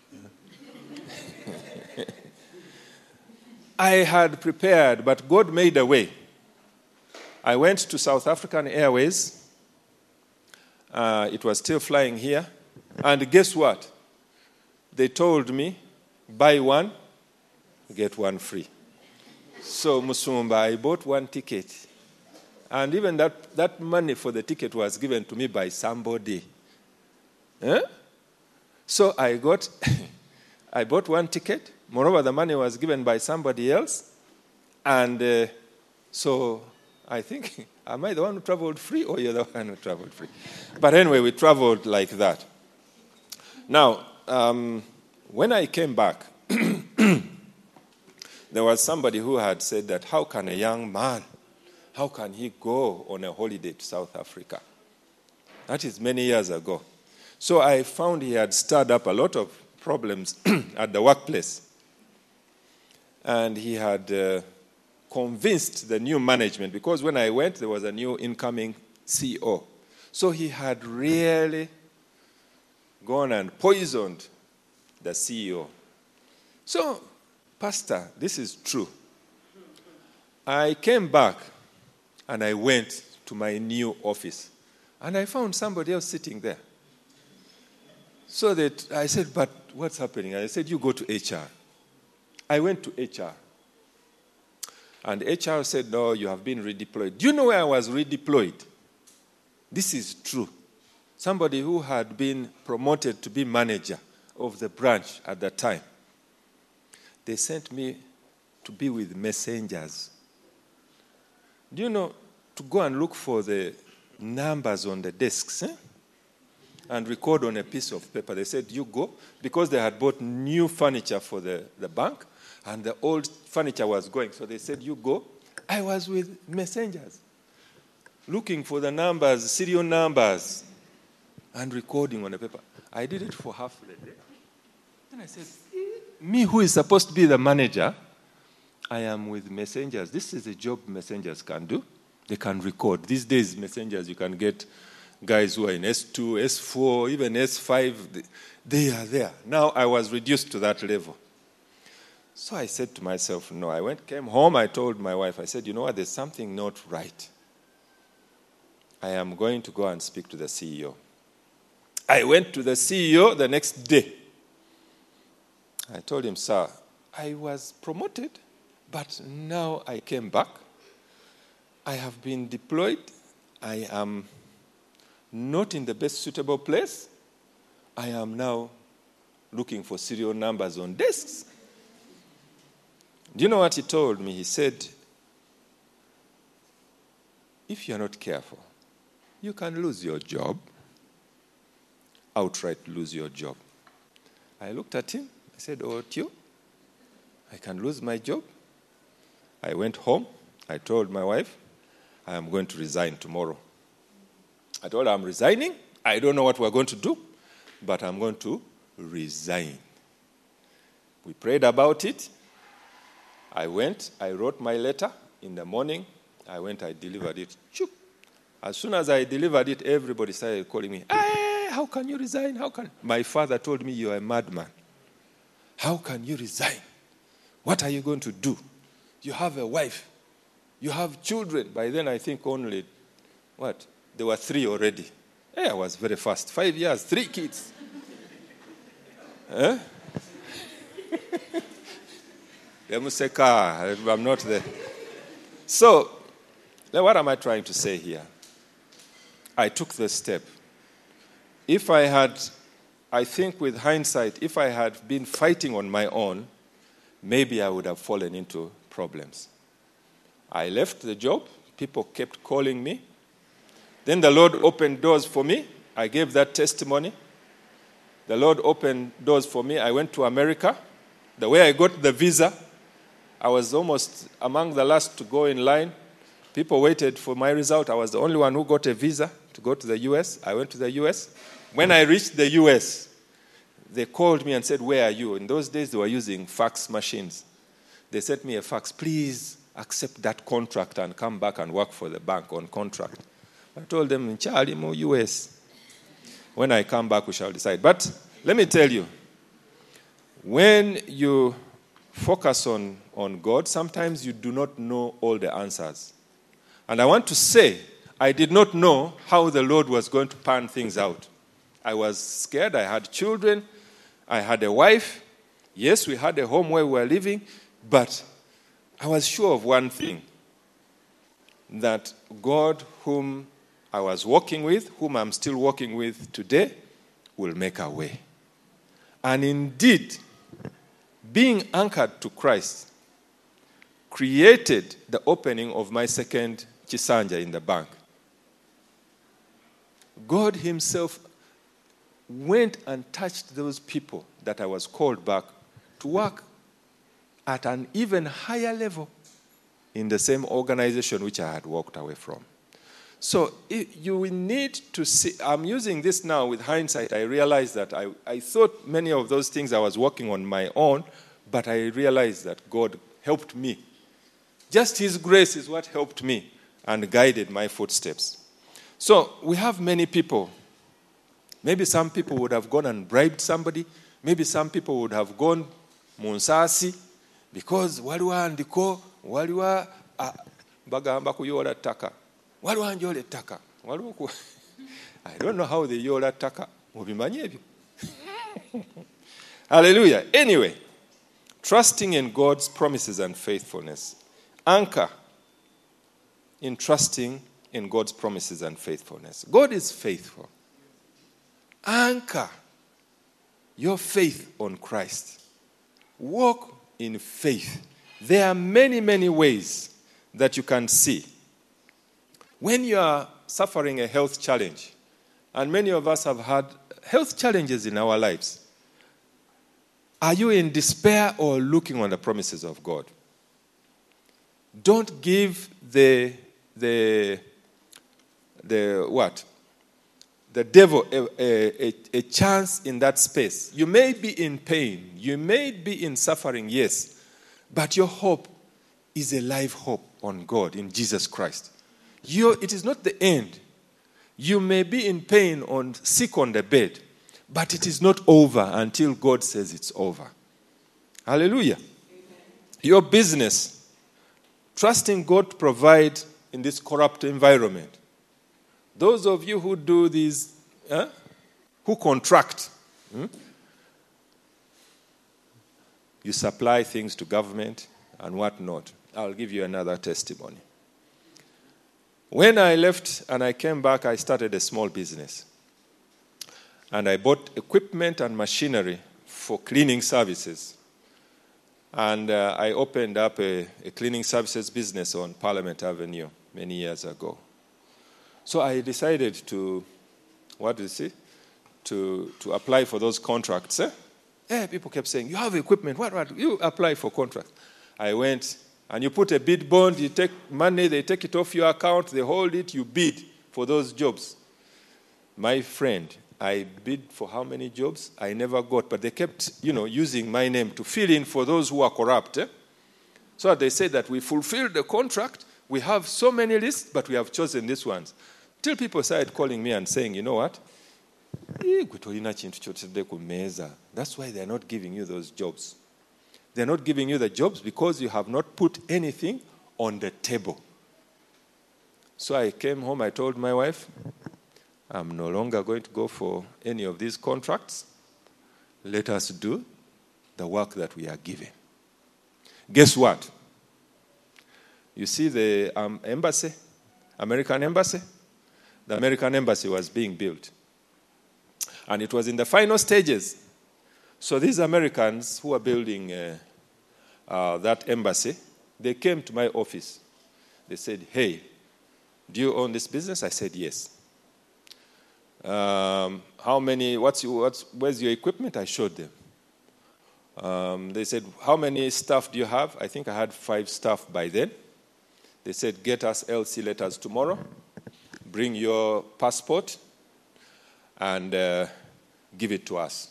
I had prepared, but God made a way. I went to South African Airways. Uh, it was still flying here. And guess what? They told me, buy one, get one free. So, Musumba, I bought one ticket. And even that, that money for the ticket was given to me by somebody. Eh? So I got, I bought one ticket. Moreover, the money was given by somebody else. And uh, so I think, am I the one who traveled free or you're the one who traveled free? But anyway, we traveled like that. Now, um, when I came back, there was somebody who had said that, how can a young man, how can he go on a holiday to South Africa? That is many years ago. So I found he had stirred up a lot of problems at the workplace. And he had uh, convinced the new management, because when I went, there was a new incoming C E O. So he had really gone and poisoned the C E O. So, Pastor, this is true. I came back and I went to my new office. And I found somebody else sitting there. So that I said, but what's happening? I said, you go to H R. I went to H R. And H R said, no, you have been redeployed. Do you know where I was redeployed? This is true. Somebody who had been promoted to be manager of the branch at that time. They sent me to be with messengers. Do you know, to go and look for the numbers on the desks, eh? And record on a piece of paper. They said, you go, because they had bought new furniture for the, the bank, and the old furniture was going. So they said, you go. I was with messengers, looking for the numbers, serial numbers, and recording on a paper. I did it for half the day. Then I said, me who is supposed to be the manager, I am with messengers. This is a job messengers can do. They can record. These days, messengers, you can get guys who are in S two, S four, even S five. They are there. Now I was reduced to that level. So I said to myself, no. I went, came home, I told my wife, I said, you know what, there's something not right. I am going to go and speak to the C E O. I went to the C E O the next day. I told him, sir, I was promoted, but now I came back. I have been deployed. I am not in the best suitable place. I am now looking for serial numbers on desks. Do you know what he told me? He said, if you're not careful, you can lose your job, outright lose your job. I looked at him. I said, oh, Tio, I can lose my job. I went home. I told my wife, I am going to resign tomorrow. I told her I'm resigning. I don't know what we're going to do, but I'm going to resign. We prayed about it. I went. I wrote my letter in the morning. I went. I delivered it. As soon as I delivered it, everybody started calling me, hey, how can you resign? How can... My father told me, you're a madman. How can you resign? What are you going to do? You have a wife. You have children. By then, I think only, what? There were three already. Hey, I was very fast. Five years, three kids. Eh? I'm not there. So, what am I trying to say here? I took the step. If I had, I think with hindsight, if I had been fighting on my own, maybe I would have fallen into problems. I left the job. People kept calling me. Then the Lord opened doors for me. I gave that testimony. The Lord opened doors for me. I went to America. The way I got the visa, I was almost among the last to go in line. People waited for my result. I was the only one who got a visa to go to the U S. I went to the U S. When I reached the U S, they called me and said, "Where are you?" In those days, they were using fax machines. They sent me a fax. "Please accept that contract and come back and work for the bank on contract." I told them, "Charlie, mo U S. When I come back, we shall decide." But let me tell you, when you focus on, on God, sometimes you do not know all the answers. And I want to say, I did not know how the Lord was going to pan things out. I was scared. I had children. I had a wife. Yes, we had a home where we were living. But I was sure of one thing, that God whom I was walking with, whom I'm still walking with today, will make a way. And indeed, being anchored to Christ created the opening of my second Chisanja in the bank. God himself went and touched those people that I was called back to work at an even higher level in the same organization which I had walked away from. So you need to see, I'm using this now with hindsight. I realize that I, I thought many of those things I was working on my own, but I realized that God helped me. Just his grace is what helped me and guided my footsteps. So we have many people. Maybe some people would have gone and bribed somebody. Maybe some people would have gone munsasi because waliwa andiko, waliwa bagamba kuyola taka. Waliwa njole taka. Waliwa ku I don't know how they yola taka. Mubimanyi ebyo. Hallelujah. Anyway, trusting in God's promises and faithfulness. Anchor in trusting in God's promises and faithfulness. God is faithful. Anchor your faith on Christ. Walk in faith. There are many, many ways that you can see. When you are suffering a health challenge, and many of us have had health challenges in our lives, are you in despair or looking on the promises of God? Don't give the the the what? The devil a, a, a chance in that space. You may be in pain. You may be in suffering, yes. But your hope is a live hope on God, in Jesus Christ. You, it is not the end. You may be in pain, on sick on the bed, but it is not over until God says it's over. Hallelujah. Amen. Your business, trusting God to provide in this corrupt environment. Those of you who do these, eh, who contract, hmm? You supply things to government and whatnot. I'll give you another testimony. When I left and I came back, I started a small business. And I bought equipment and machinery for cleaning services. And uh, I opened up a, a cleaning services business on Parliament Avenue many years ago. So I decided to, what do you say, to, to apply for those contracts. Eh? Eh, people kept saying, you have equipment, what, what, you apply for contracts. I went, and you put a bid bond, you take money, they take it off your account, they hold it, you bid for those jobs. My friend, I bid for how many jobs? I never got, but they kept, you know, using my name to fill in for those who are corrupt. Eh? So they said that we fulfilled the contract, we have so many lists, but we have chosen these ones. Till people started calling me and saying, you know what? That's why they're not giving you those jobs. They're not giving you the jobs because you have not put anything on the table. So I came home, I told my wife, I'm no longer going to go for any of these contracts. Let us do the work that we are given. Guess what? You see the um, embassy, American embassy? The American embassy was being built. And it was in the final stages. So these Americans who are building uh, uh, that embassy, they came to my office. They said, hey, do you own this business? I said, yes. Um, how many, what's, your, what's, where's your equipment? I showed them. Um, they said, how many staff do you have? I think I had five staff by then. They said, get us L C letters tomorrow. Bring your passport and uh, give it to us.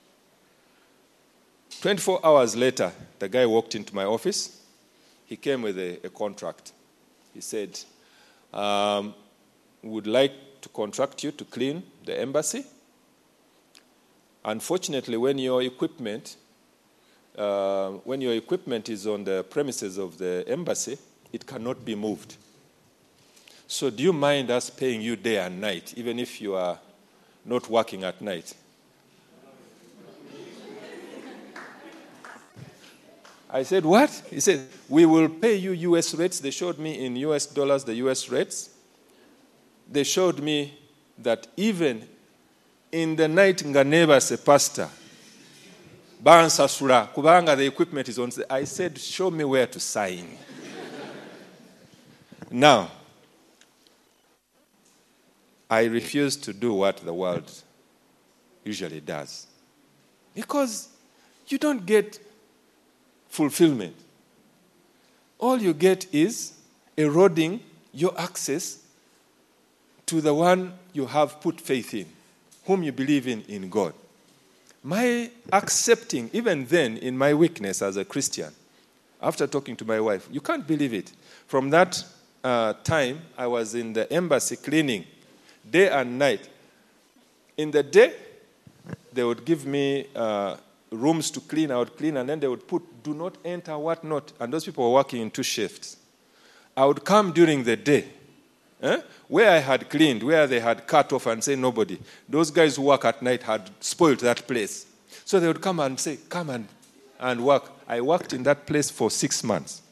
twenty-four hours later, the guy walked into my office. He came with a, a contract. He said, um, would like to contract you to clean the embassy. Unfortunately, when your equipment, uh, when your equipment is on the premises of the embassy, it cannot be moved. So do you mind us paying you day and night, even if you are not working at night? I said, what? He said, we will pay you U S rates. They showed me in U S dollars the U S rates. They showed me that even in the night, Nganeba se pastor, bansasula, kubanga the equipment is on. I said, show me where to sign. Now, I refuse to do what the world usually does. Because you don't get fulfillment. All you get is eroding your access to the one you have put faith in, whom you believe in, in God. My accepting, even then, in my weakness as a Christian, after talking to my wife, you can't believe it. From that uh, time, I was in the embassy cleaning, day and night. In the day, they would give me uh, rooms to clean. I would clean, and then they would put, do not enter, what not. And those people were working in two shifts. I would come during the day, eh, where I had cleaned, where they had cut off and say nobody. Those guys who work at night had spoiled that place. So they would come and say, come and, and work. I worked in that place for six months.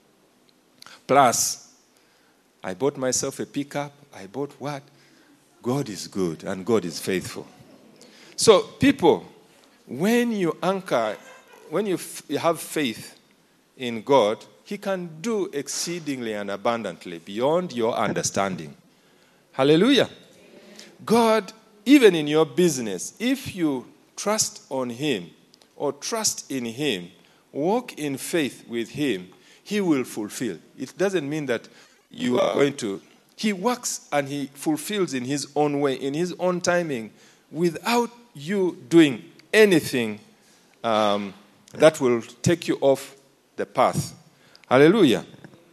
Plus, I bought myself a pickup. I bought what? God is good and God is faithful. So people, when you anchor, when you, f- you have faith in God, He can do exceedingly and abundantly beyond your understanding. Hallelujah. God, even in your business, if you trust on Him or trust in Him, walk in faith with Him, He will fulfill. It doesn't mean that you are going to... He works and He fulfills in His own way, in His own timing, without you doing anything um, that will take you off the path. Hallelujah.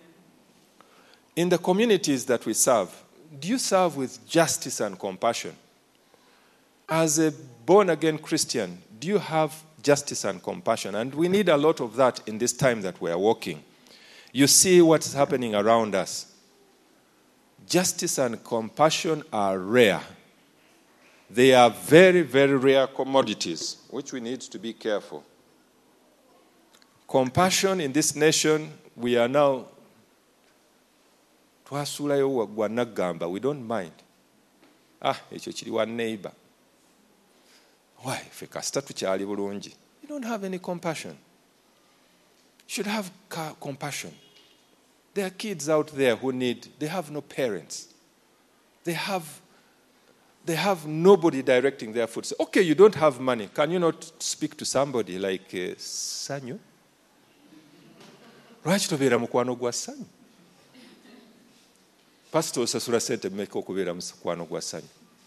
In the communities that we serve, do you serve with justice and compassion? As a born-again Christian, do you have justice and compassion? And we need a lot of that in this time that we are walking. You see what's happening around us. Justice and compassion are rare. They are very, very rare commodities, which we need to be careful. Compassion in this nation, we are now, we don't mind. Ah, ekyo kiri wa neighbor. Why? You don't have any compassion. You should have compassion. There are kids out there who need, they have no parents. They have they have nobody directing their foot. So, okay, you don't have money. Can you not speak to somebody like uh, Sanyu? Lwaki tobeera mukwano gwa Sanyu? Pastor osasula sente mmeka okubeera mukwano gwa Sanyu?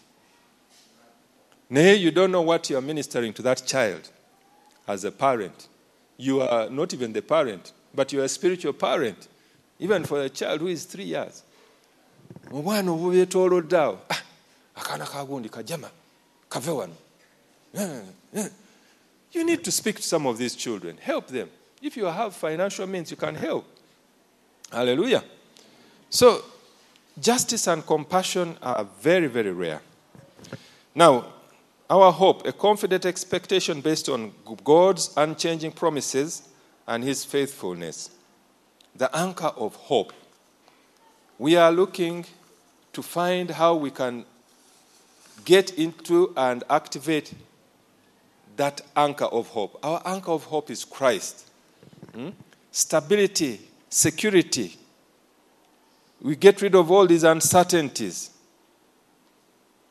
Naye you don't know what you are ministering to that child as a parent. You are not even the parent, but you are a spiritual parent. Even for a child who is three years. Omwana obubeetoolodde awo. Ah, akaana kagundi kajama. Kave wano. You need to speak to some of these children. Help them. If you have financial means, you can help. Hallelujah. So, justice and compassion are very, very rare. Now, our hope, a confident expectation based on God's unchanging promises and His faithfulness. The anchor of hope. We are looking to find how we can get into and activate that anchor of hope. Our anchor of hope is Christ. Hmm? Stability, security. We get rid of all these uncertainties.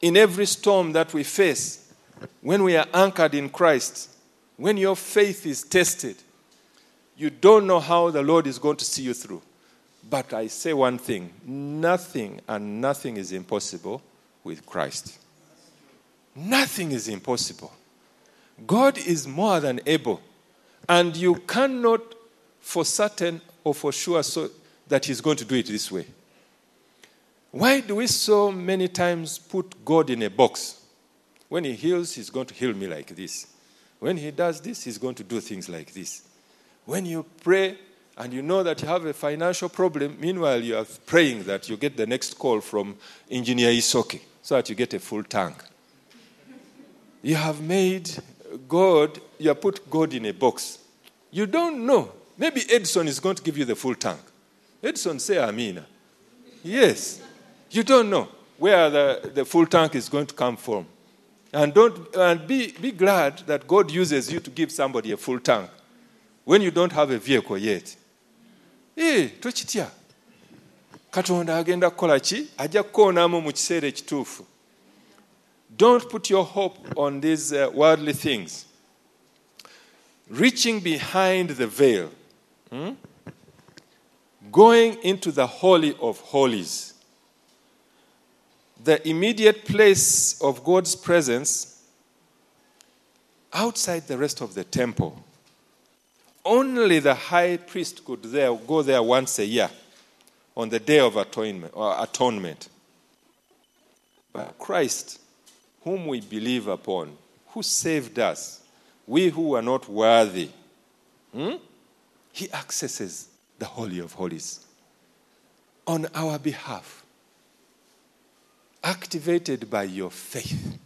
in every storm that we face, when we are anchored in Christ, when your faith is tested, you don't know how the Lord is going to see you through. But I say one thing, nothing and nothing is impossible with Christ. Nothing is impossible. God is more than able. And you cannot for certain or for sure so that he's going to do it this way. Why do we so many times put God in a box? When he heals, he's going to heal me like this. When he does this, he's going to do things like this. When you pray and you know that you have a financial problem, meanwhile you are praying that you get the next call from Engineer Isoke so that you get a full tank. You have made God, you have put God in a box. You don't know. Maybe Edison is going to give you the full tank. Edison, say Amina. Yes. You don't know where the, the full tank is going to come from. And don't and be, be glad that God uses you to give somebody a full tank when you don't have a vehicle yet. Eh, tochitya. Katonda agenda kukola ki? Ajja kukoonaamu mu kiseera ekituufu. Don't put your hope on these uh, worldly things. Reaching behind the veil. Hmm? Going into the Holy of Holies. The immediate place of God's presence outside the rest of the temple. Only the high priest could there, go there once a year on the day of atonement. Or atonement. But Christ, whom we believe upon, who saved us, we who are not worthy, hmm? he accesses the Holy of Holies on our behalf. Activated by your faith.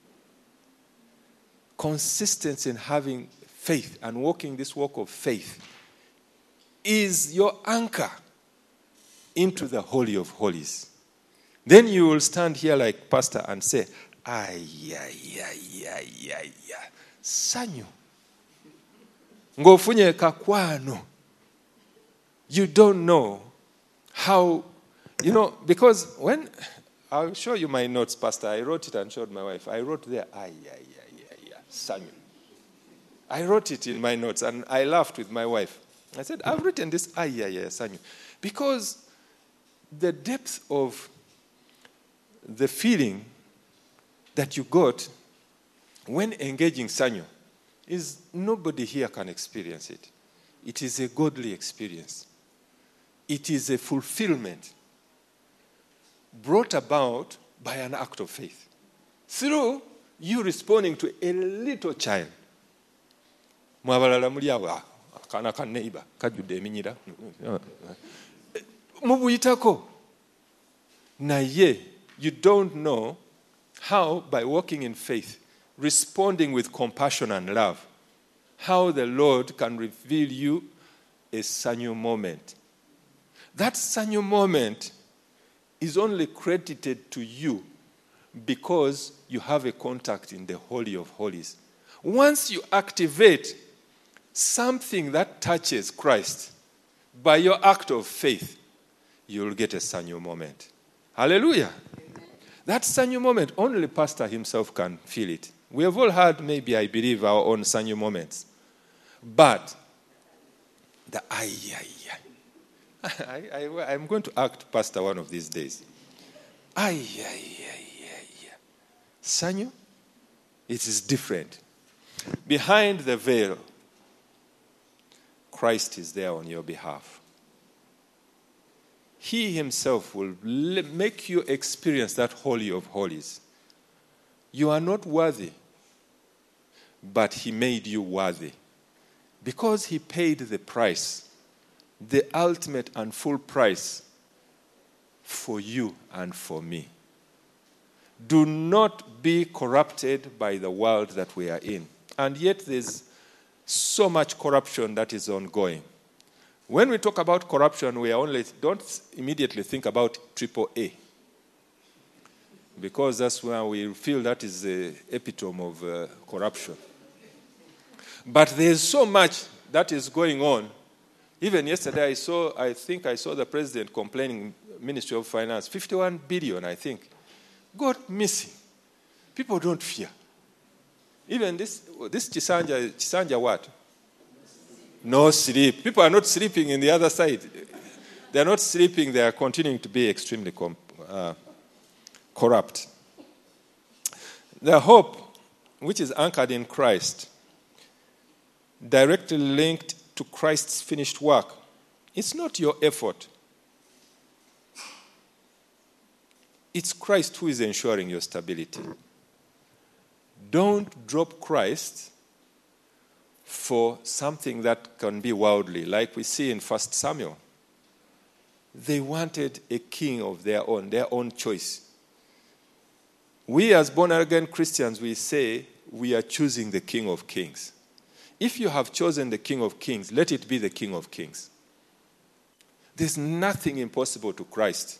Consistency in having faith and walking this walk of faith is your anchor into the Holy of Holies. Then you will stand here like pastor and say, ay, ay, ay, ay, ay, ay, sanyu. Ngofunye kakwano. You don't know how, you know, because when, I'll show you my notes, Pastor. I wrote it and showed my wife. I wrote there, ay, ay, ay, ay, ay, Samuel. I wrote it in my notes and I laughed with my wife. I said, I've written this, ay, ay, ay, Samuel. Because the depth of the feeling that you got when engaging Samuel is nobody here can experience it. It is a godly experience. It is a fulfillment brought about by an act of faith. Through you responding to a little child. Mwabalala muli awo akana ka neighbor kajudde eminyira. Mubuyitako. Naye you don't know how by walking in faith, responding with compassion and love, how the Lord can reveal you a sanyu moment. That sanyu moment is only credited to you because you have a contact in the Holy of Holies. Once you activate something that touches Christ by your act of faith, you will get a sanyu moment. Hallelujah. Amen. That sanyu moment, only pastor himself can feel it. We have all had, maybe I believe, our own sanyu moments. But the ay, ay, ay. I, I, I'm going to act pastor one of these days. Ay, ay, ay, ay, ay. Sanyu, it is different. Behind the veil, Christ is there on your behalf. He himself will make you experience that Holy of Holies. You are not worthy, but he made you worthy. Because he paid the price, the ultimate and full price for you and for me. Do not be corrupted by the world that we are in. And yet there's so much corruption that is ongoing. When we talk about corruption, we only don't immediately think about triple A. Because that's where we feel that is the epitome of uh, corruption. But there's so much that is going on. Even yesterday I saw, I think I saw the president complaining, Ministry of Finance, fifty-one billion, I think, got missing. People don't fear. Even this, this Chisanja, Chisanja what? No sleep. People are not sleeping in the other side. They are not sleeping. They are continuing to be extremely com- uh, corrupt. The hope, which is anchored in Christ, directly linked to Christ's finished work. It's not your effort. It's Christ who is ensuring your stability. Don't drop Christ for something that can be worldly, like we see in First Samuel. They wanted a king of their own, their own choice. We as born-again Christians, we say we are choosing the King of Kings. If you have chosen the King of Kings, let it be the King of Kings. There's nothing impossible to Christ.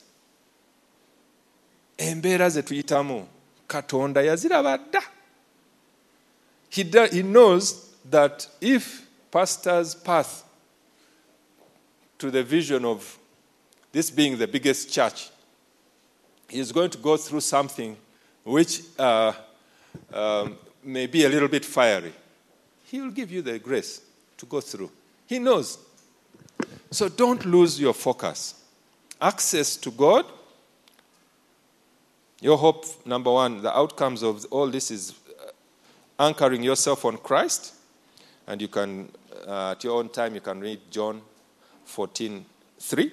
Embeera ze tuyitamu, Katonda yaziraba dda. He, he knows that if pastor's path to the vision of this being the biggest church, he is going to go through something which uh, um, may be a little bit fiery. He will give you the grace to go through. He knows. So don't lose your focus. Access to God. Your hope, number one, the outcomes of all this is anchoring yourself on Christ. And you can, uh, at your own time, you can read John fourteen three.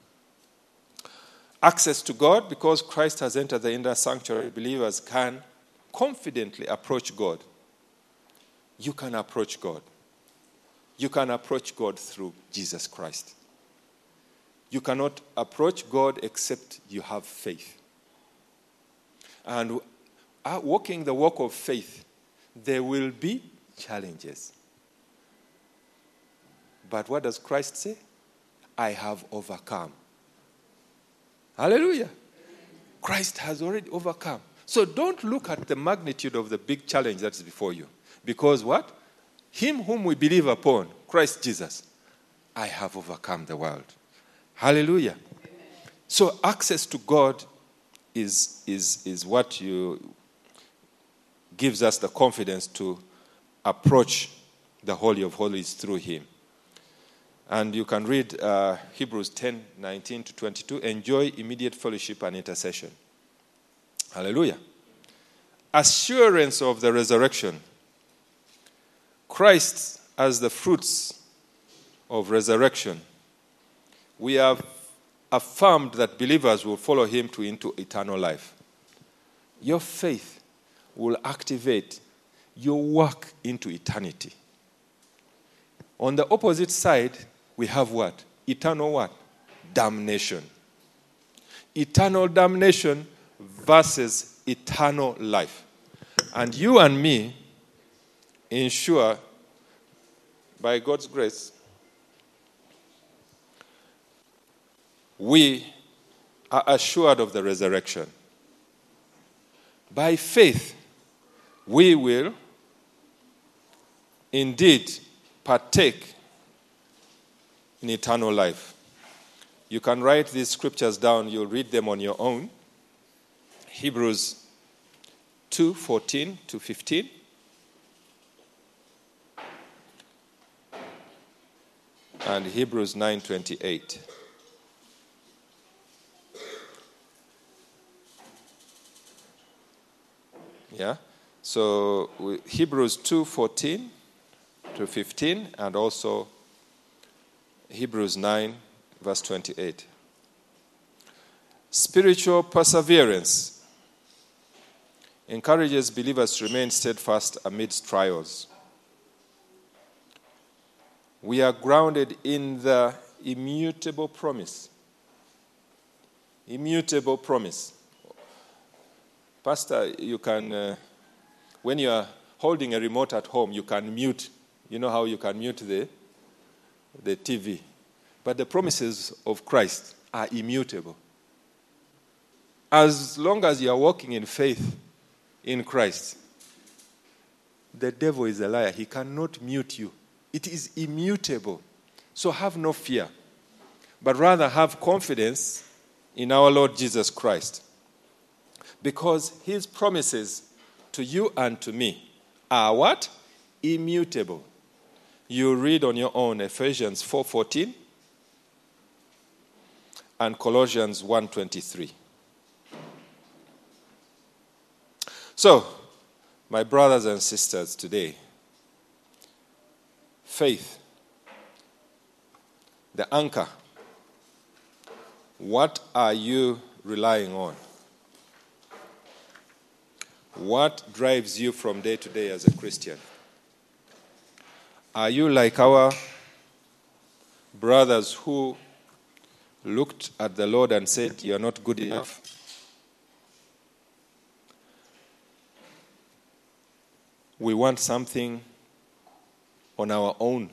Access to God, because Christ has entered the inner sanctuary, believers can confidently approach God. You can approach God. You can approach God through Jesus Christ. You cannot approach God except you have faith. And walking the walk of faith, there will be challenges. But what does Christ say? I have overcome. Hallelujah. Christ has already overcome. So don't look at the magnitude of the big challenge that is before you. Because what? Him whom we believe upon, Christ Jesus, I have overcome the world. Hallelujah. Amen. So access to God is, is, is what you gives us the confidence to approach the Holy of Holies through him. And you can read uh, Hebrews ten nineteen to twenty-two. Enjoy immediate fellowship and intercession. Hallelujah. Assurance of the resurrection. Christ as the fruits of resurrection. We have affirmed that believers will follow him to into eternal life. Your faith will activate your work into eternity. On the opposite side, we have what? Eternal what? Damnation. Eternal damnation versus eternal life. And you and me ensure, by God's grace, we are assured of the resurrection. By faith, we will indeed partake in eternal life. You can write these scriptures down. You'll read them on your own. Hebrews two fourteen to fifteen. And Hebrews nine twenty-eight. Yeah? So we, Hebrews two fourteen to fifteen, and also Hebrews nine, verse twenty-eight. Spiritual perseverance encourages believers to remain steadfast amidst trials. We are grounded in the immutable promise. Immutable promise. Pastor, you can, uh, when you are holding a remote at home, you can mute. You know how you can mute the, the T V. But the promises of Christ are immutable. As long as you are walking in faith in Christ, the devil is a liar. He cannot mute you. It is immutable. So have no fear, but rather have confidence in our Lord Jesus Christ. Because his promises to you and to me are what? Immutable. You read on your own Ephesians four fourteen and Colossians one twenty-three. So, my brothers and sisters today, faith, the anchor, what are you relying on? What drives you from day to day as a Christian? Are you like our brothers who looked at the Lord and said, "You are not good enough"? We want something on our own.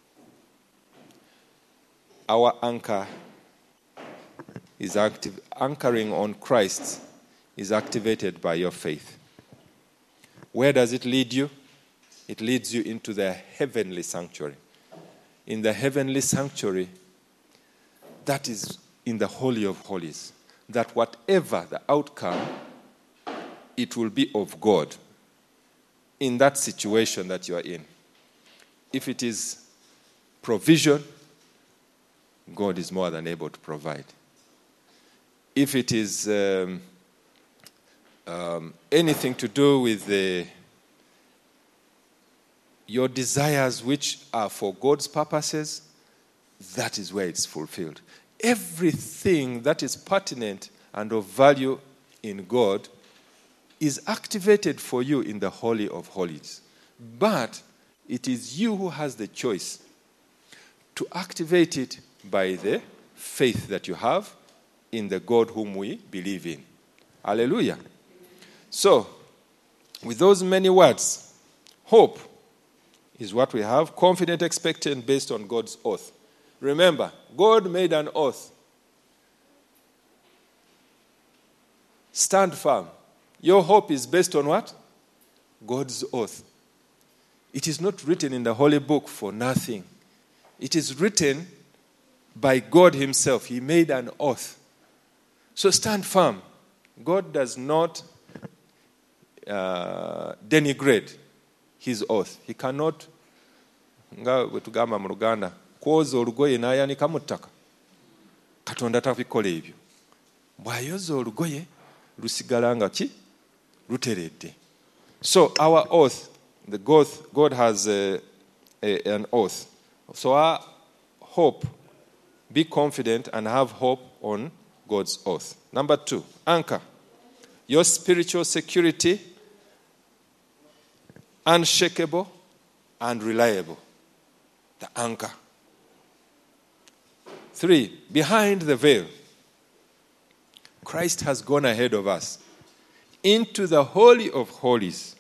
Our anchor is active. Anchoring on Christ is activated by your faith. Where does it lead you? It leads you into the heavenly sanctuary. In the heavenly sanctuary, that is in the Holy of Holies, that whatever the outcome, it will be of God in that situation that you are in. If it is provision, God is more than able to provide. If it is um, um, anything to do with the your desires which are for God's purposes, that is where it's fulfilled. Everything that is pertinent and of value in God is activated for you in the Holy of Holies. But it is you who has the choice to activate it by the faith that you have in the God whom we believe in. Hallelujah. So, with those many words, hope is what we have. Confident expectation based on God's oath. Remember, God made an oath. Stand firm. Your hope is based on what? God's oath. It is not written in the Holy Book for nothing. It is written by God himself. He made an oath. So stand firm. God does not uh, denigrate his oath. He cannot, nga wetugamba mu Luganda, kwoza olugoye n'ayanika mu ttaka. Katonda tabikola ebyo. Bw'ayoza olugoye lusigala nga ki? Luteredde. So our oath, the God, God has a, a, an oath. So our hope, be confident and have hope on God's oath. Number two, anchor. Your spiritual security, unshakable and reliable. The anchor. Three, behind the veil. Christ has gone ahead of us into the Holy of Holies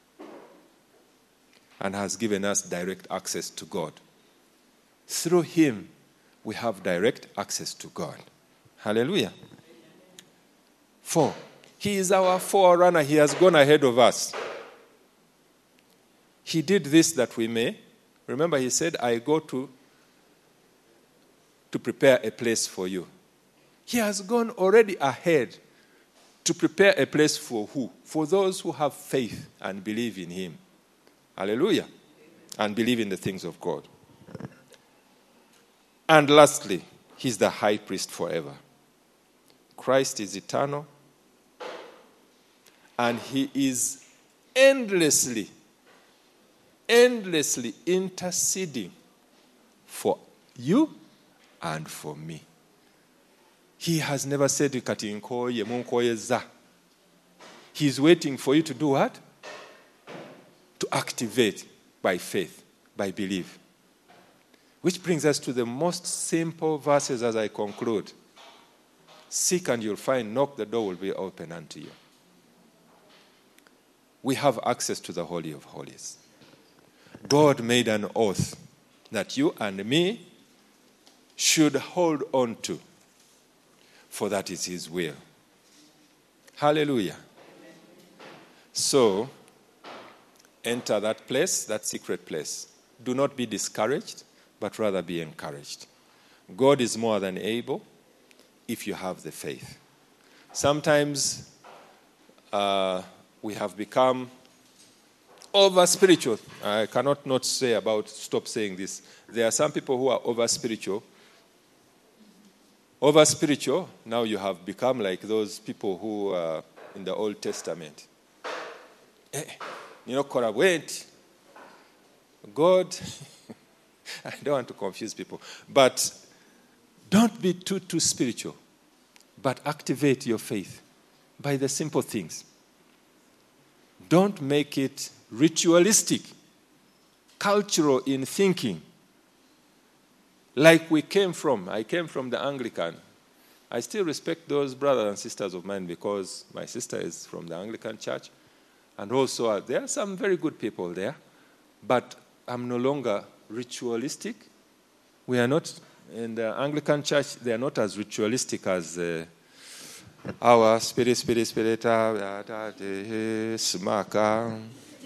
and has given us direct access to God. Through him, we have direct access to God. Hallelujah. Four, he is our forerunner. He has gone ahead of us. He did this that we may. Remember, he said, I go to, to prepare a place for you. He has gone already ahead to prepare a place for who? For those who have faith and believe in him. Hallelujah. And believe in the things of God. And lastly, he's the high priest forever. Christ is eternal. And he is endlessly, endlessly interceding for you and for me. He has never said, Kati nkoye, munkoyeza. He's waiting for you to do what? To activate by faith, by belief. Which brings us to the most simple verses as I conclude. Seek and you'll find, knock, the door will be open unto you. We have access to the Holy of Holies. God made an oath that you and me should hold on to, for that is his will. Hallelujah. So, enter that place, that secret place. Do not be discouraged, but rather be encouraged. God is more than able if you have the faith. Sometimes uh, we have become over spiritual. I cannot not say about, stop saying this. There are some people who are over spiritual. Over spiritual, now you have become like those people who are in the Old Testament. Eh, you know, Korah went. God, I don't want to confuse people, but don't be too, too spiritual, but activate your faith by the simple things. Don't make it ritualistic, cultural in thinking. Like we came from. I came from the Anglican. I still respect those brothers and sisters of mine because my sister is from the Anglican church. And also, uh, there are some very good people there. But I'm no longer ritualistic. We are not, in the Anglican church, they are not as ritualistic as uh, our spirit, spirit, spirit, smaka.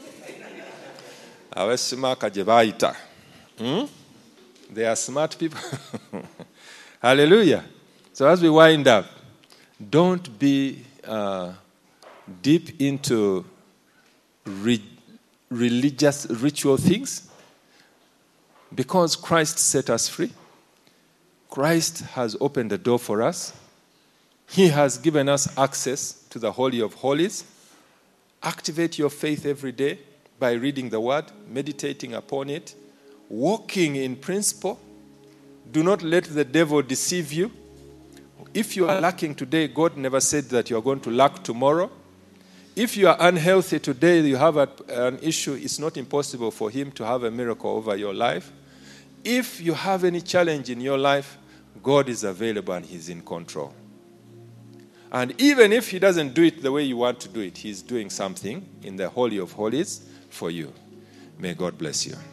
Our smaka jebaita. Hmm? They are smart people. Hallelujah. So as we wind up, don't be uh, deep into re- religious ritual things, because Christ set us free. Christ has opened the door for us. He has given us access to the Holy of Holies. Activate your faith every day by reading the Word, meditating upon it, walking in principle. Do not let the devil deceive you. If you are lacking today, God never said that you are going to lack tomorrow. If you are unhealthy today, you have a, an issue, it's not impossible for him to have a miracle over your life. If you have any challenge in your life, God is available and he's in control. And even if he doesn't do it the way you want to do it, he's doing something in the Holy of Holies for you. May God bless you.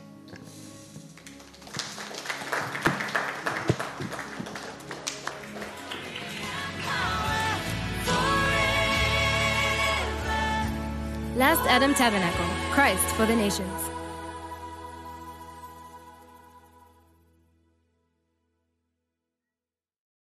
Last Adam Tabernacle, Christ for the Nations.